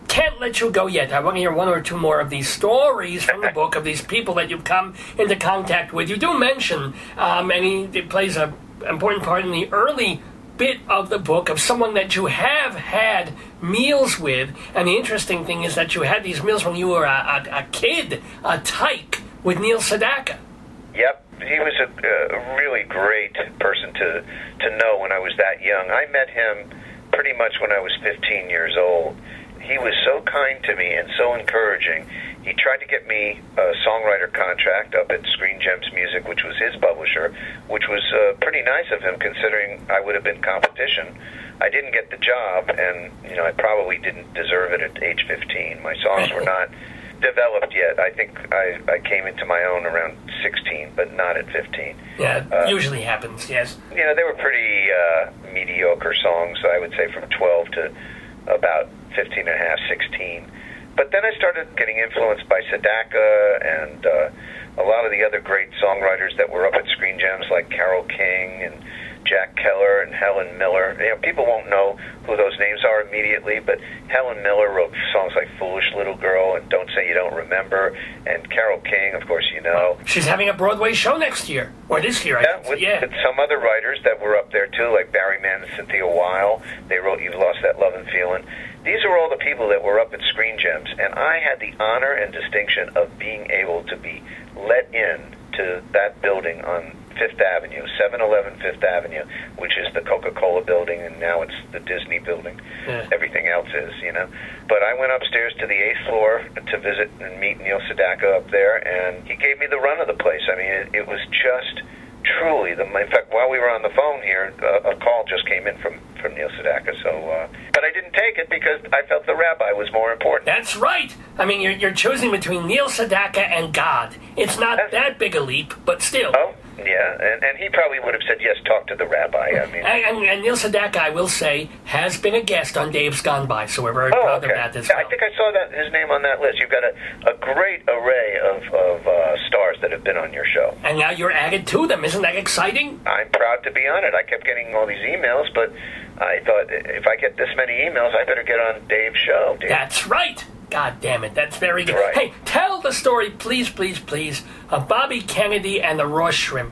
can't let you go yet. I want to hear one or two more of these stories from the book of these people that you've come into contact with. You do mention, and it plays an important part in the early bit of the book, of someone that you have had meals with. And the interesting thing is that you had these meals when you were a kid, a tyke, with Neil Sedaka. Yep. He was a really great person to know when I was that young. I met him pretty much when I was 15 years old. He was so kind to me and so encouraging. He tried to get me a songwriter contract up at Screen Gems Music, which was his publisher, which was pretty nice of him considering I would have been competition. I didn't get the job, and I probably didn't deserve it at age 15. My songs were not developed yet. I think I came into my own around 16, but not at 15. Yeah, usually happens, yes. They were pretty mediocre songs, I would say, from 12 to about 15 and a half, 16. But then I started getting influenced by Sedaka and a lot of the other great songwriters that were up at Screen Gems, like Carole King and Jack Keller and Helen Miller. People won't know who those names are immediately, but Helen Miller wrote songs like Foolish Little Girl and Don't Say You Don't Remember, and Carole King, of course, She's having a Broadway show next year, or this year, with some other writers that were up there, too, like Barry Mann and Cynthia Weil. They wrote You've Lost That Love and Feeling. These are all the people that were up at Screen Gems, and I had the honor and distinction of being able to be let in to that building on Fifth Avenue, 711 Fifth Avenue, which is the Coca-Cola building, and now it's the Disney building. Yeah. Everything else is, But I went upstairs to the 8th floor to visit and meet Neil Sedaka up there, and he gave me the run of the place. I mean, it was just truly, in fact, while we were on the phone here, a call just came in from Neil Sedaka, but I didn't take it because I felt the rabbi was more important. That's right. I mean, you're choosing between Neil Sedaka and God. It's not that big a leap, but still. Oh, yeah, and he probably would have said, yes, talk to the rabbi. I mean, and Neil Sedaka, I will say, has been a guest on Dave's Gone By, so we're very proud of that as well. I think I saw his name on that list. You've got a great array of stars that have been on your show. And now you're added to them. Isn't that exciting? I'm proud to be on it. I kept getting all these emails, but I thought, if I get this many emails, I better get on Dave's show. That's right. God damn it, that's very good. Right. Hey, tell the story, please, please, please, of Bobby Kennedy and the raw shrimp.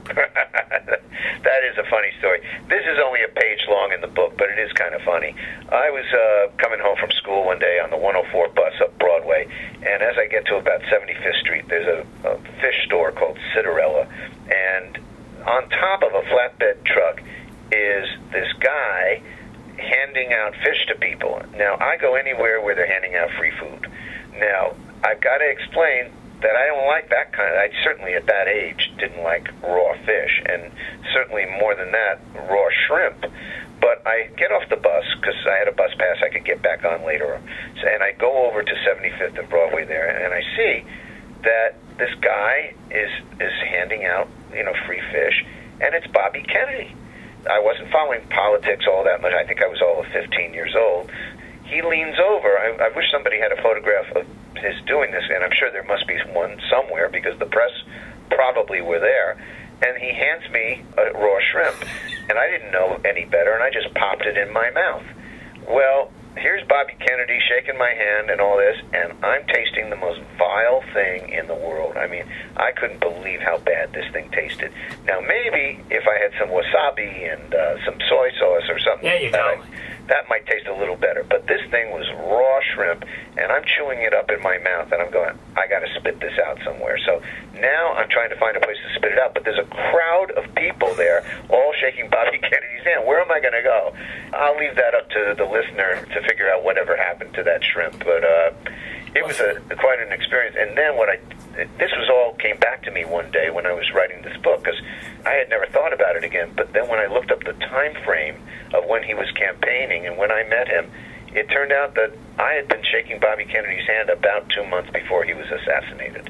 That is a funny story. This is only a page long in the book, but it is kind of funny. I was coming home from school one day on the 104 bus up Broadway, and as I get to about 75th Street, there's a fish store called Citarella, and on top of a flatbed truck is this guy handing out fish to people. Now, I go anywhere where they're handing out free food. Now, I've got to explain that I don't like that kind of... I certainly, at that age, didn't like raw fish, and certainly more than that, raw shrimp. But I get off the bus, because I had a bus pass I could get back on later, and I go over to 75th and Broadway there, and I see that this guy is handing out, free fish, and it's Bobby Kennedy. I wasn't following politics all that much. I think I was all of 15 years old. He leans over. I wish somebody had a photograph of his doing this, and I'm sure there must be one somewhere because the press probably were there. And he hands me a raw shrimp, and I didn't know any better, and I just popped it in my mouth. Well, here's Bobby Kennedy shaking my hand and all this, and I'm tasting the most vile thing in the world. I mean, I couldn't believe how bad this thing tasted. Now, maybe if I had some wasabi and some soy sauce or something, there you go. That might taste a little better. But this thing was raw shrimp, and I'm chewing it up in my mouth, and I'm going, I got to spit this out somewhere. So now I'm trying to find a place to spit it out, but there's a crowd of people there all shaking Bobby Kennedy's hand. Where am I going to go? I'll leave that up to the listener to figure out whatever happened to that shrimp. But it was quite an experience. And then this all came back to me one day when I was writing this book, because I had never thought about it again. But then when I looked up the time frame of when he was campaigning and when I met him, it turned out that I had been shaking Bobby Kennedy's hand about 2 months before he was assassinated.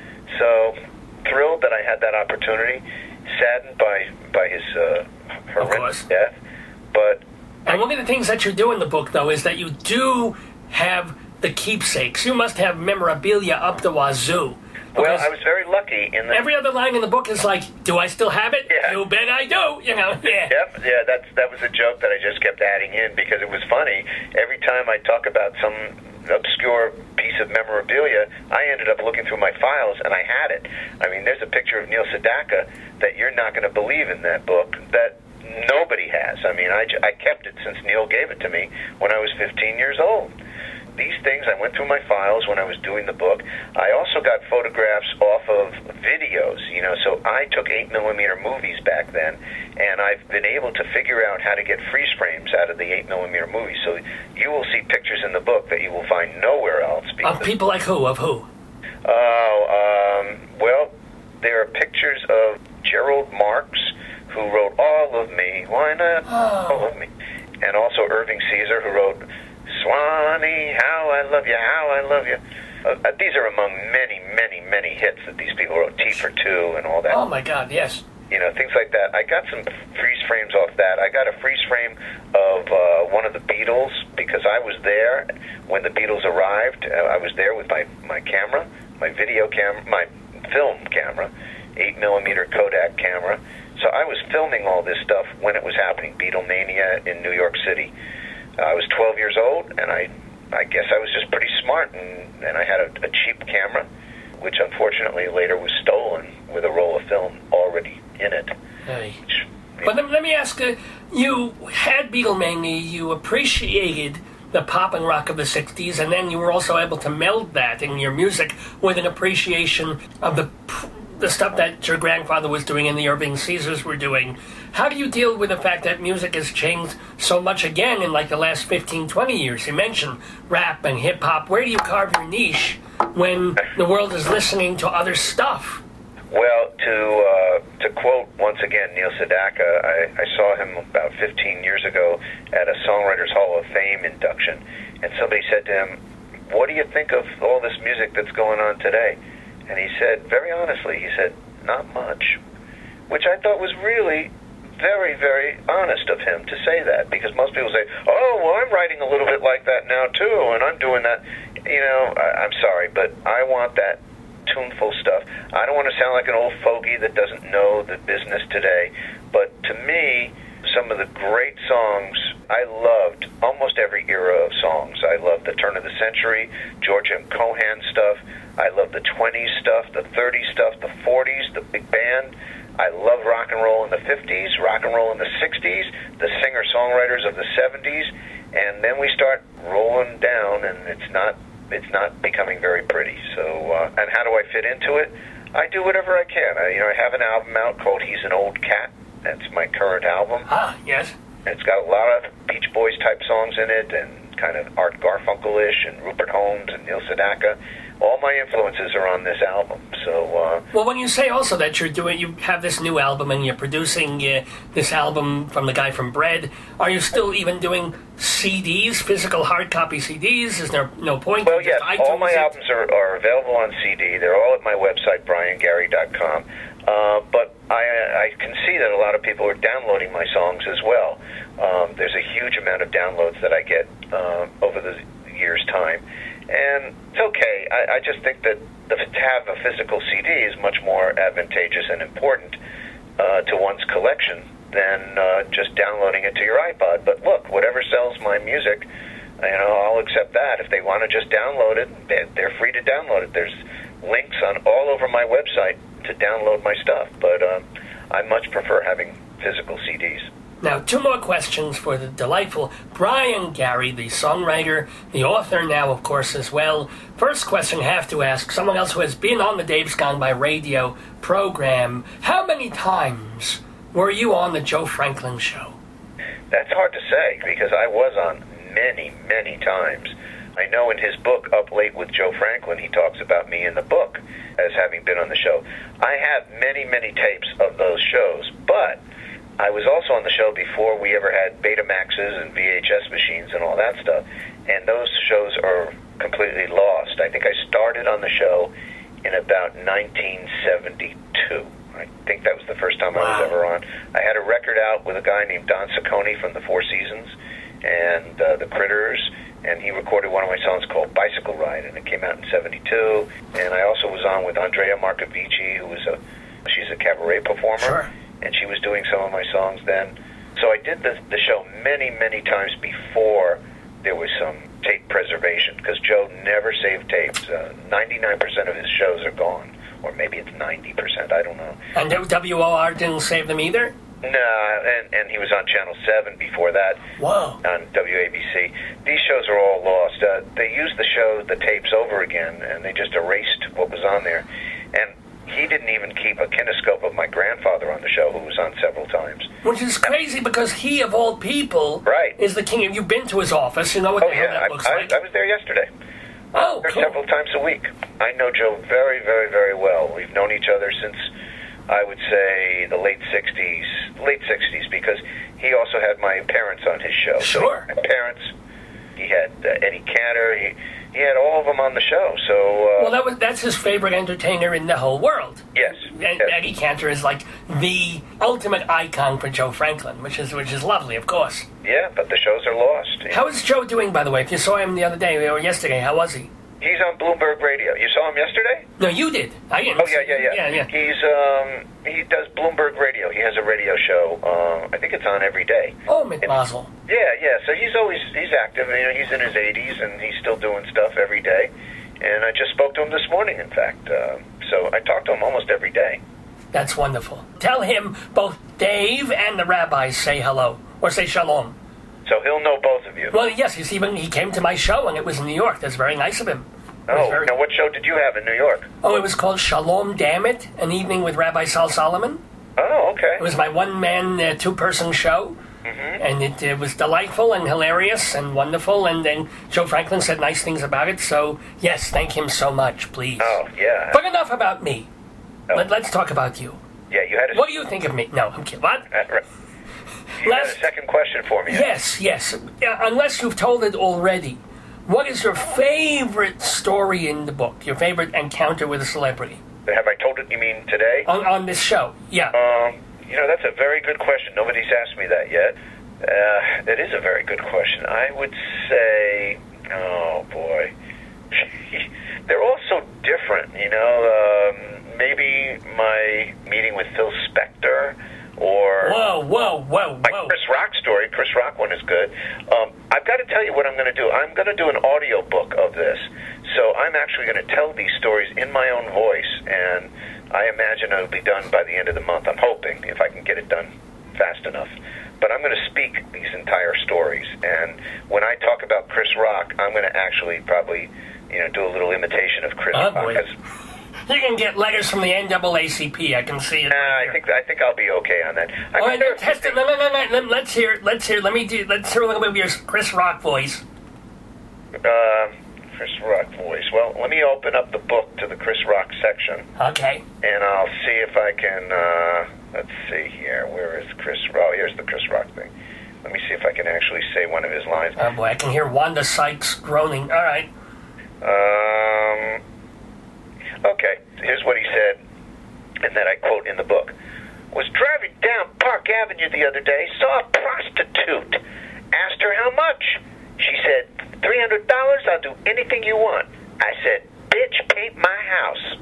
So thrilled that I had that opportunity, saddened by his horrendous death. And one of the things that you do in the book, though, is that you do have the keepsakes. You must have memorabilia up the wazoo. Well, I was very lucky in that... Every other line in the book is like, do I still have it? Yeah. You bet I do, Yeah. Yep, that was a joke that I just kept adding in because it was funny. Every time I talk about some obscure piece of memorabilia, I ended up looking through my files, and I had it. I mean, there's a picture of Neil Sedaka that you're not going to believe in that book that nobody has. I mean, I kept it since Neil gave it to me when I was 15 years old. These things, I went through my files when I was doing the book. I also got photographs off of videos, so I took 8mm movies back then, and I've been able to figure out how to get freeze frames out of the 8mm movies. So you will see pictures in the book that you will find nowhere else. Of people like who? Of who? Well, there are pictures of Gerald Marx, who wrote All of Me, Why Not All of Me? And also Irving Caesar, who wrote Swanee, How I Love You, How I Love You. These are among many, many, many hits that these people wrote, T for Two and all that. Oh, my God, yes. Things like that. I got some freeze frames off that. I got a freeze frame of one of the Beatles, because I was there when the Beatles arrived. I was there with my camera, my video camera, my film camera, 8mm Kodak camera. So I was filming all this stuff when it was happening, Beatlemania in New York City. I was 12 years old, and I guess I was just pretty smart, and I had a cheap camera, which unfortunately later was stolen with a roll of film already in it. Hey. But let me ask, you had Beatlemania, you appreciated the pop and rock of the 60s, and then you were also able to meld that in your music with an appreciation of the stuff that your grandfather was doing and the Irving Caesars were doing. How do you deal with the fact that music has changed so much again in like the last 15, 20 years? You mentioned rap and hip-hop. Where do you carve your niche when the world is listening to other stuff? Well, to quote once again Neil Sedaka, I saw him about 15 years ago at a Songwriters Hall of Fame induction, and somebody said to him, "What do you think of all this music that's going on today?" And he said, very honestly, he said, "Not much," which I thought was really very, very honest of him to say that, because most people say, "Oh, well, I'm writing a little bit like that now, too, and I'm doing that." I'm sorry, but I want that tuneful stuff. I don't want to sound like an old fogey that doesn't know the business today, but to me, some of the great songs, I loved almost every era of songs. I loved the turn of the century, George M. Cohan stuff. I love the 20s stuff, the 30s stuff, the 40s, the big band. I love rock and roll in the 50s, rock and roll in the 60s, the singer-songwriters of the 70s, and then we start rolling down, and it's not becoming very pretty. So, and how do I fit into it? I do whatever I can. I have an album out called He's an Old Cat. That's my current album. Ah, yes. It's got a lot of Beach Boys type songs in it, and kind of Art Garfunkel-ish, and Rupert Holmes, and Neil Sedaka. All my influences are on this album. So, well, when you say also that you have this new album and you're producing this album from the guy from Bread, are you still even doing CDs, physical hard copy CDs? Is there no point? Well, yes, all my albums are available on CD. They're all at my website, briangary.com. But I can see that a lot of people are downloading my songs as well. There's a huge amount of downloads that I get over the year's time. And it's okay. I just think that to have a physical CD is much more advantageous and important to one's collection than just downloading it to your iPod. But look, whatever sells my music, I'll accept that. If they want to just download it, they're free to download it. There's links all over my website to download my stuff. But I much prefer having physical CDs. Now, two more questions for the delightful Brian Gary, the songwriter, the author now, of course, as well. First question I have to ask, someone else who has been on the Dave's Gone By radio program, how many times were you on the Joe Franklin show? That's hard to say, because I was on many, many times. I know in his book, Up Late with Joe Franklin, he talks about me in the book as having been on the show. I have many, many tapes of those shows, but I was also on the show before we ever had Betamaxes and VHS machines and all that stuff, and those shows are completely lost. I think I started on the show in about 1972. I think that was the first time I was ever on. I had a record out with a guy named Don Ciccone from the Four Seasons and the Critters, and he recorded one of my songs called Bicycle Ride, and it came out in 72. And I also was on with Andrea Marcovici, who was she's a cabaret performer. Sure. And she was doing some of my songs then. So I did the show many, many times before there was some tape preservation, because Joe never saved tapes. 99% of his shows are gone, or maybe it's 90%, I don't know. And WOR didn't save them either? No, and he was on Channel 7 before that. Whoa. On WABC. These shows are all lost. They used the tapes over again, and they just erased what was on there. And he didn't even keep a kinescope of my grandfather on the show, who was on several times. Which is crazy, because he, of all people, right, is the king. You've been to his office. You know what the hell that looks like. I was there yesterday. Oh, there cool. Several times a week. I know Joe very, very, very well. We've known each other since, I would say, the late 60s, because he also had my parents on his show. Sure. So my parents, he had Eddie Cantor, he had all of them on the show. So well, that's his favorite entertainer in the whole world. Yes. Eddie Cantor is like the ultimate icon for Joe Franklin, which is lovely, of course. Yeah, but the shows are lost. How is Joe doing, by the way? If you saw him the other day or yesterday, how was he? He's on Bloomberg Radio. You saw him yesterday? No, you did. I didn't. Oh, yeah. He does Bloomberg Radio. He has a radio show. I think it's on every day. Oh, McMazel. Yeah. So he's active. You know, he's in his 80s, and he's still doing stuff every day. And I just spoke to him this morning, in fact. So I talk to him almost every day. That's wonderful. Tell him both Dave and the rabbis say hello, or say shalom. So he'll know both of you. Well, yes, he came to my show, and it was in New York. That's very nice of him. Oh, now what show did you have in New York? Oh, it was called Shalom Damn It, an evening with Rabbi Sal Solomon. Oh, okay. It was my one-man, two-person show, and it was delightful and hilarious and wonderful, and then Joe Franklin said nice things about it, so yes, thank him so much, please. Oh, yeah. But enough about me. Oh. Let's talk about you. Yeah, you had What do you think of me? No, I'm kidding. What? You had a second question for me. Yes. Unless you've told it already, what is your favorite story in the book? Your favorite encounter with a celebrity? Have I told it, you mean today? On this show, yeah. That's a very good question. Nobody's asked me that yet. It is a very good question. I would say, oh boy, they're all so different, maybe my meeting with Phil Spector, or whoa. Chris Rock story. Chris Rock one is good. I've got to tell you what I'm going to do. I'm going to do an audio book of this. So I'm actually going to tell these stories in my own voice, and I imagine it'll be done by the end of the month. I'm hoping, if I can get it done fast enough. But I'm going to speak these entire stories, and when I talk about Chris Rock, I'm going to actually probably, do a little imitation of Chris Rock. Boy. You can get letters from the NAACP. I can see it. I think I'll be okay on that. All right, test it. No. Let's hear. Let's hear a little bit of your Chris Rock voice. Chris Rock voice. Well, let me open up the book to the Chris Rock section. Okay. And I'll see if I can. Let's see here. Where is Chris Rock? Oh, here's the Chris Rock thing. Let me see if I can actually say one of his lines. Oh boy, I can hear Wanda Sykes groaning. All right. Okay, here's what he said, and that I quote in the book. Was driving down Park Avenue the other day, saw a prostitute. Asked her how much. She said, $300, I'll do anything you want. I said, bitch, paint my house.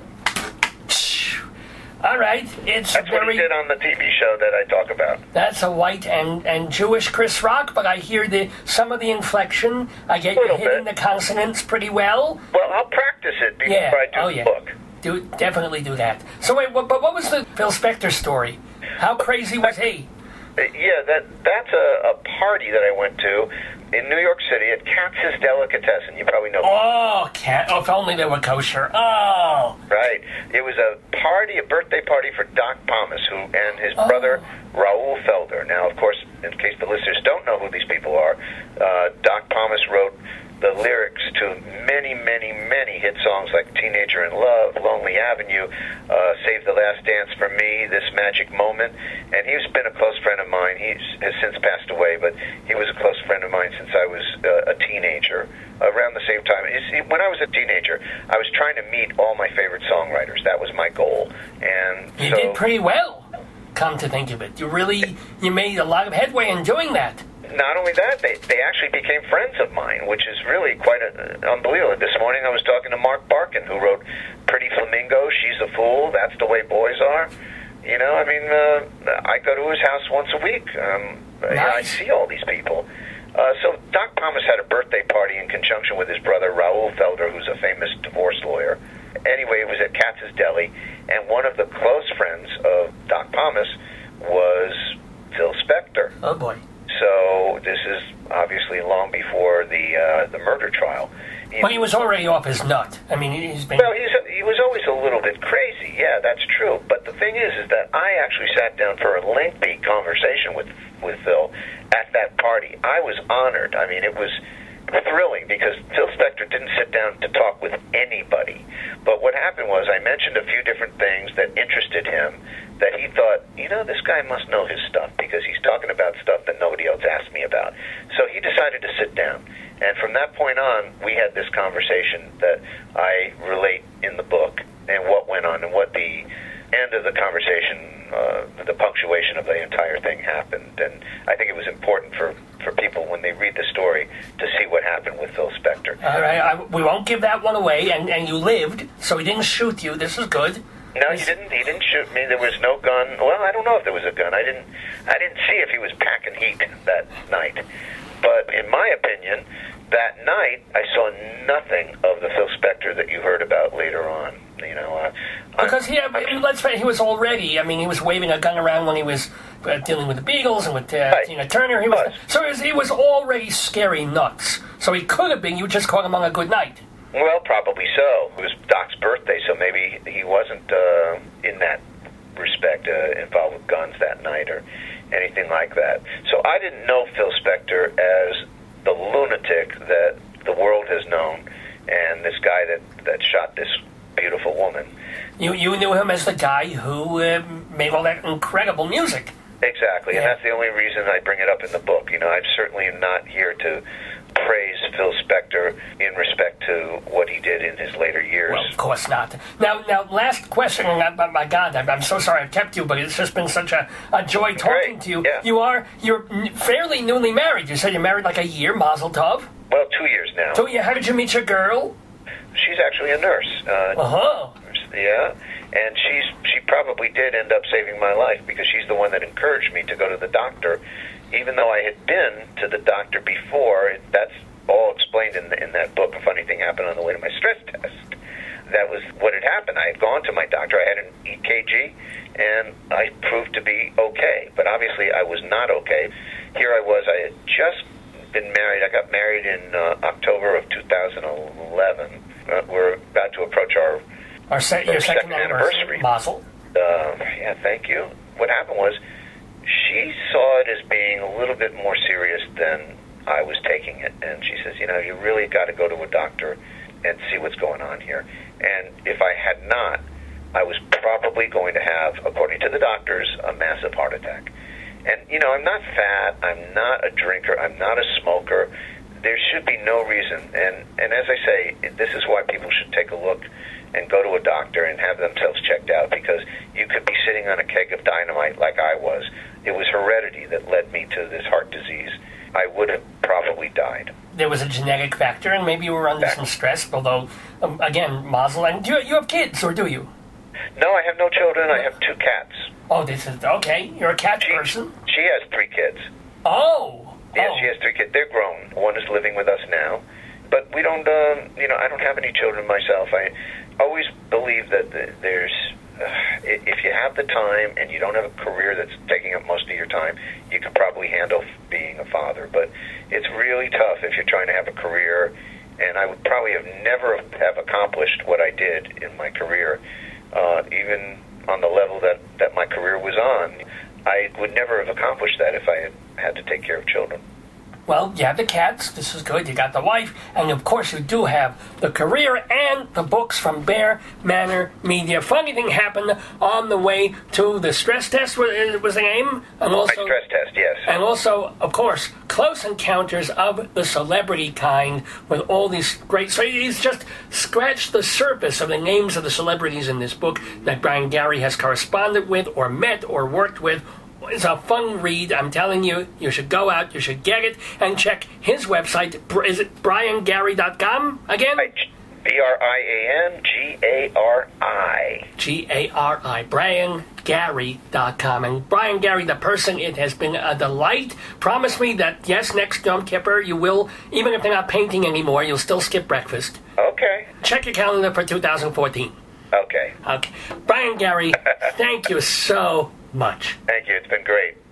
All right, That's what he did on the TV show that I talk about. That's a white and Jewish Chris Rock, but I hear some of the inflection. I get you hitting the consonants pretty well. Well, I'll practice it before I do the book. Definitely do that. So wait, but what was the Phil Spector story? How crazy was he? Yeah, that's a party that I went to in New York City at Katz's Delicatessen. You probably know. Oh, if only they were kosher. Oh. Right. It was a birthday party for Doc Pomus, and his brother, Raoul Felder. Now, of course, in case the listeners don't know who these people are, Doc Pomus wrote the lyrics to many, many, many hit songs like Teenager in Love, Lonely Avenue, Save the Last Dance for Me, This Magic Moment, and he's been a close friend of mine. He has since passed away, but he was a close friend of mine since I was a teenager, around the same time. When I was a teenager, I was trying to meet all my favorite songwriters. That was my goal. And you did pretty well, come to think of it. You made a lot of headway in doing that. Not only that, they actually became friends of mine, which is really quite unbelievable. This morning I was talking to Mark Barkin, who wrote Pretty Flamingo, She's a Fool, That's the Way Boys Are. I go to his house once a week. Nice. I see all these people. So Doc Thomas had a birthday party in conjunction with his brother, Raoul Felder, who's a famous divorce lawyer. Anyway, it was at Katz's Deli, and one of the close friends of Doc Thomas was Phil Spector. Oh, boy. So this is obviously long before the murder trial. Well, he was already off his nut. I mean, he's been... Well, he was always a little bit crazy. Yeah, that's true. But the thing is that I actually sat down for a lengthy conversation with Phil at that party. I was honored. I mean, it was thrilling because Phil Spector didn't sit down to talk with anybody. But what happened was I mentioned a few different things that interested him that he thought, this guy must know his stuff because he's talking about stuff that nobody else asked me about. So he decided to sit down. And from that point on, we had this conversation that I relate in the book and what went on and what the end of the conversation, the punctuation of the entire thing happened. And I think it was important for people when they read the story to see what happened with Phil Spector. All right, we won't give that one away, and you lived, so he didn't shoot you. This is good. No, he didn't. He didn't shoot me. There was no gun. Well, I don't know if there was a gun. I didn't see if he was packing heat that night. But in my opinion, that night I saw nothing of the Phil Spector that you heard about later on. Because let's face it, he was already. I mean, he was waving a gun around when he was dealing with the Beagles and with Tina Turner. He was already scary nuts. So he could have been. You just caught him on a good night. Well, probably so. It was Doc's birthday, so maybe he wasn't in that respect involved with guns that night or anything like that. So I didn't know Phil Spector as the lunatic that the world has known and this guy that shot this beautiful woman. You knew him as the guy who made all that incredible music. Exactly, yeah. And that's the only reason I bring it up in the book. I certainly am not here to praise Phil Spector in respect to what he did in his later years. Well, of course not. Now, last question. My God, I'm so sorry I've kept you, but it's just been such a joy talking to you. Yeah. You're fairly newly married. You said you're married like a year, Mazel Tov. Well, 2 years now. So, how did you meet your girl? She's actually a nurse. Yeah, and she probably did end up saving my life because she's the one that encouraged me to go to the doctor. Even though I had been to the doctor before, that's all explained in that book. A funny thing happened on the way to my stress test. That was what had happened. I had gone to my doctor. I had an EKG, and I proved to be okay. But obviously, I was not okay. Here I was. I had just been married. I got married in October of 2011. We're about to approach your second anniversary. Mazel. Yeah, thank you. What happened was, she saw it as being a little bit more serious than I was taking it. And she says, you really got to go to a doctor and see what's going on here. And if I had not, I was probably going to have, according to the doctors, a massive heart attack. And, I'm not fat. I'm not a drinker. I'm not a smoker. There should be no reason. And as I say, this is why people should take a look and go to a doctor and have themselves checked out, because you could be sitting on a keg of dynamite like I was. It was heredity that led me to this heart disease. I would have probably died. There was a genetic factor, and maybe you were under some stress, although, again, Mazel. And do you have kids, or do you? No, I have no children. I have 2 cats. Oh, this is... Okay, you're a cat person? She has 3 kids. Oh! Yeah, she has 3 kids. They're grown. One is living with us now. But we don't, I don't have any children myself. I always believe that there's... if you have the time and you don't have a career that's taking up most of your time, you can probably handle being a father. But it's really tough if you're trying to have a career, and I would probably never have accomplished what I did in my career, even on the level that my career was on. I would never have accomplished that if I had to take care of children. Well, you have the cats. This is good. You got the wife. And, of course, you do have the career and the books from Bear Manor Media. Funny thing happened on the way to the stress test was the name. And also, my stress test, yes. And also, of course, Close Encounters of the Celebrity Kind with all these great... So he's just scratched the surface of the names of the celebrities in this book that Brian Gary has corresponded with or met or worked with. It's a fun read. I'm telling you, you should go out, you should get it, and check his website. Is it briangary.com again? BrianGari. Gari. BrianGary.com. And Brian Gary, the person, it has been a delight. Promise me that, yes, next Yom Kippur, you will, even if they're not painting anymore, you'll still skip breakfast. Okay. Check your calendar for 2014. Okay. Okay. Brian Gary, thank you so much. Thank you. It's been great.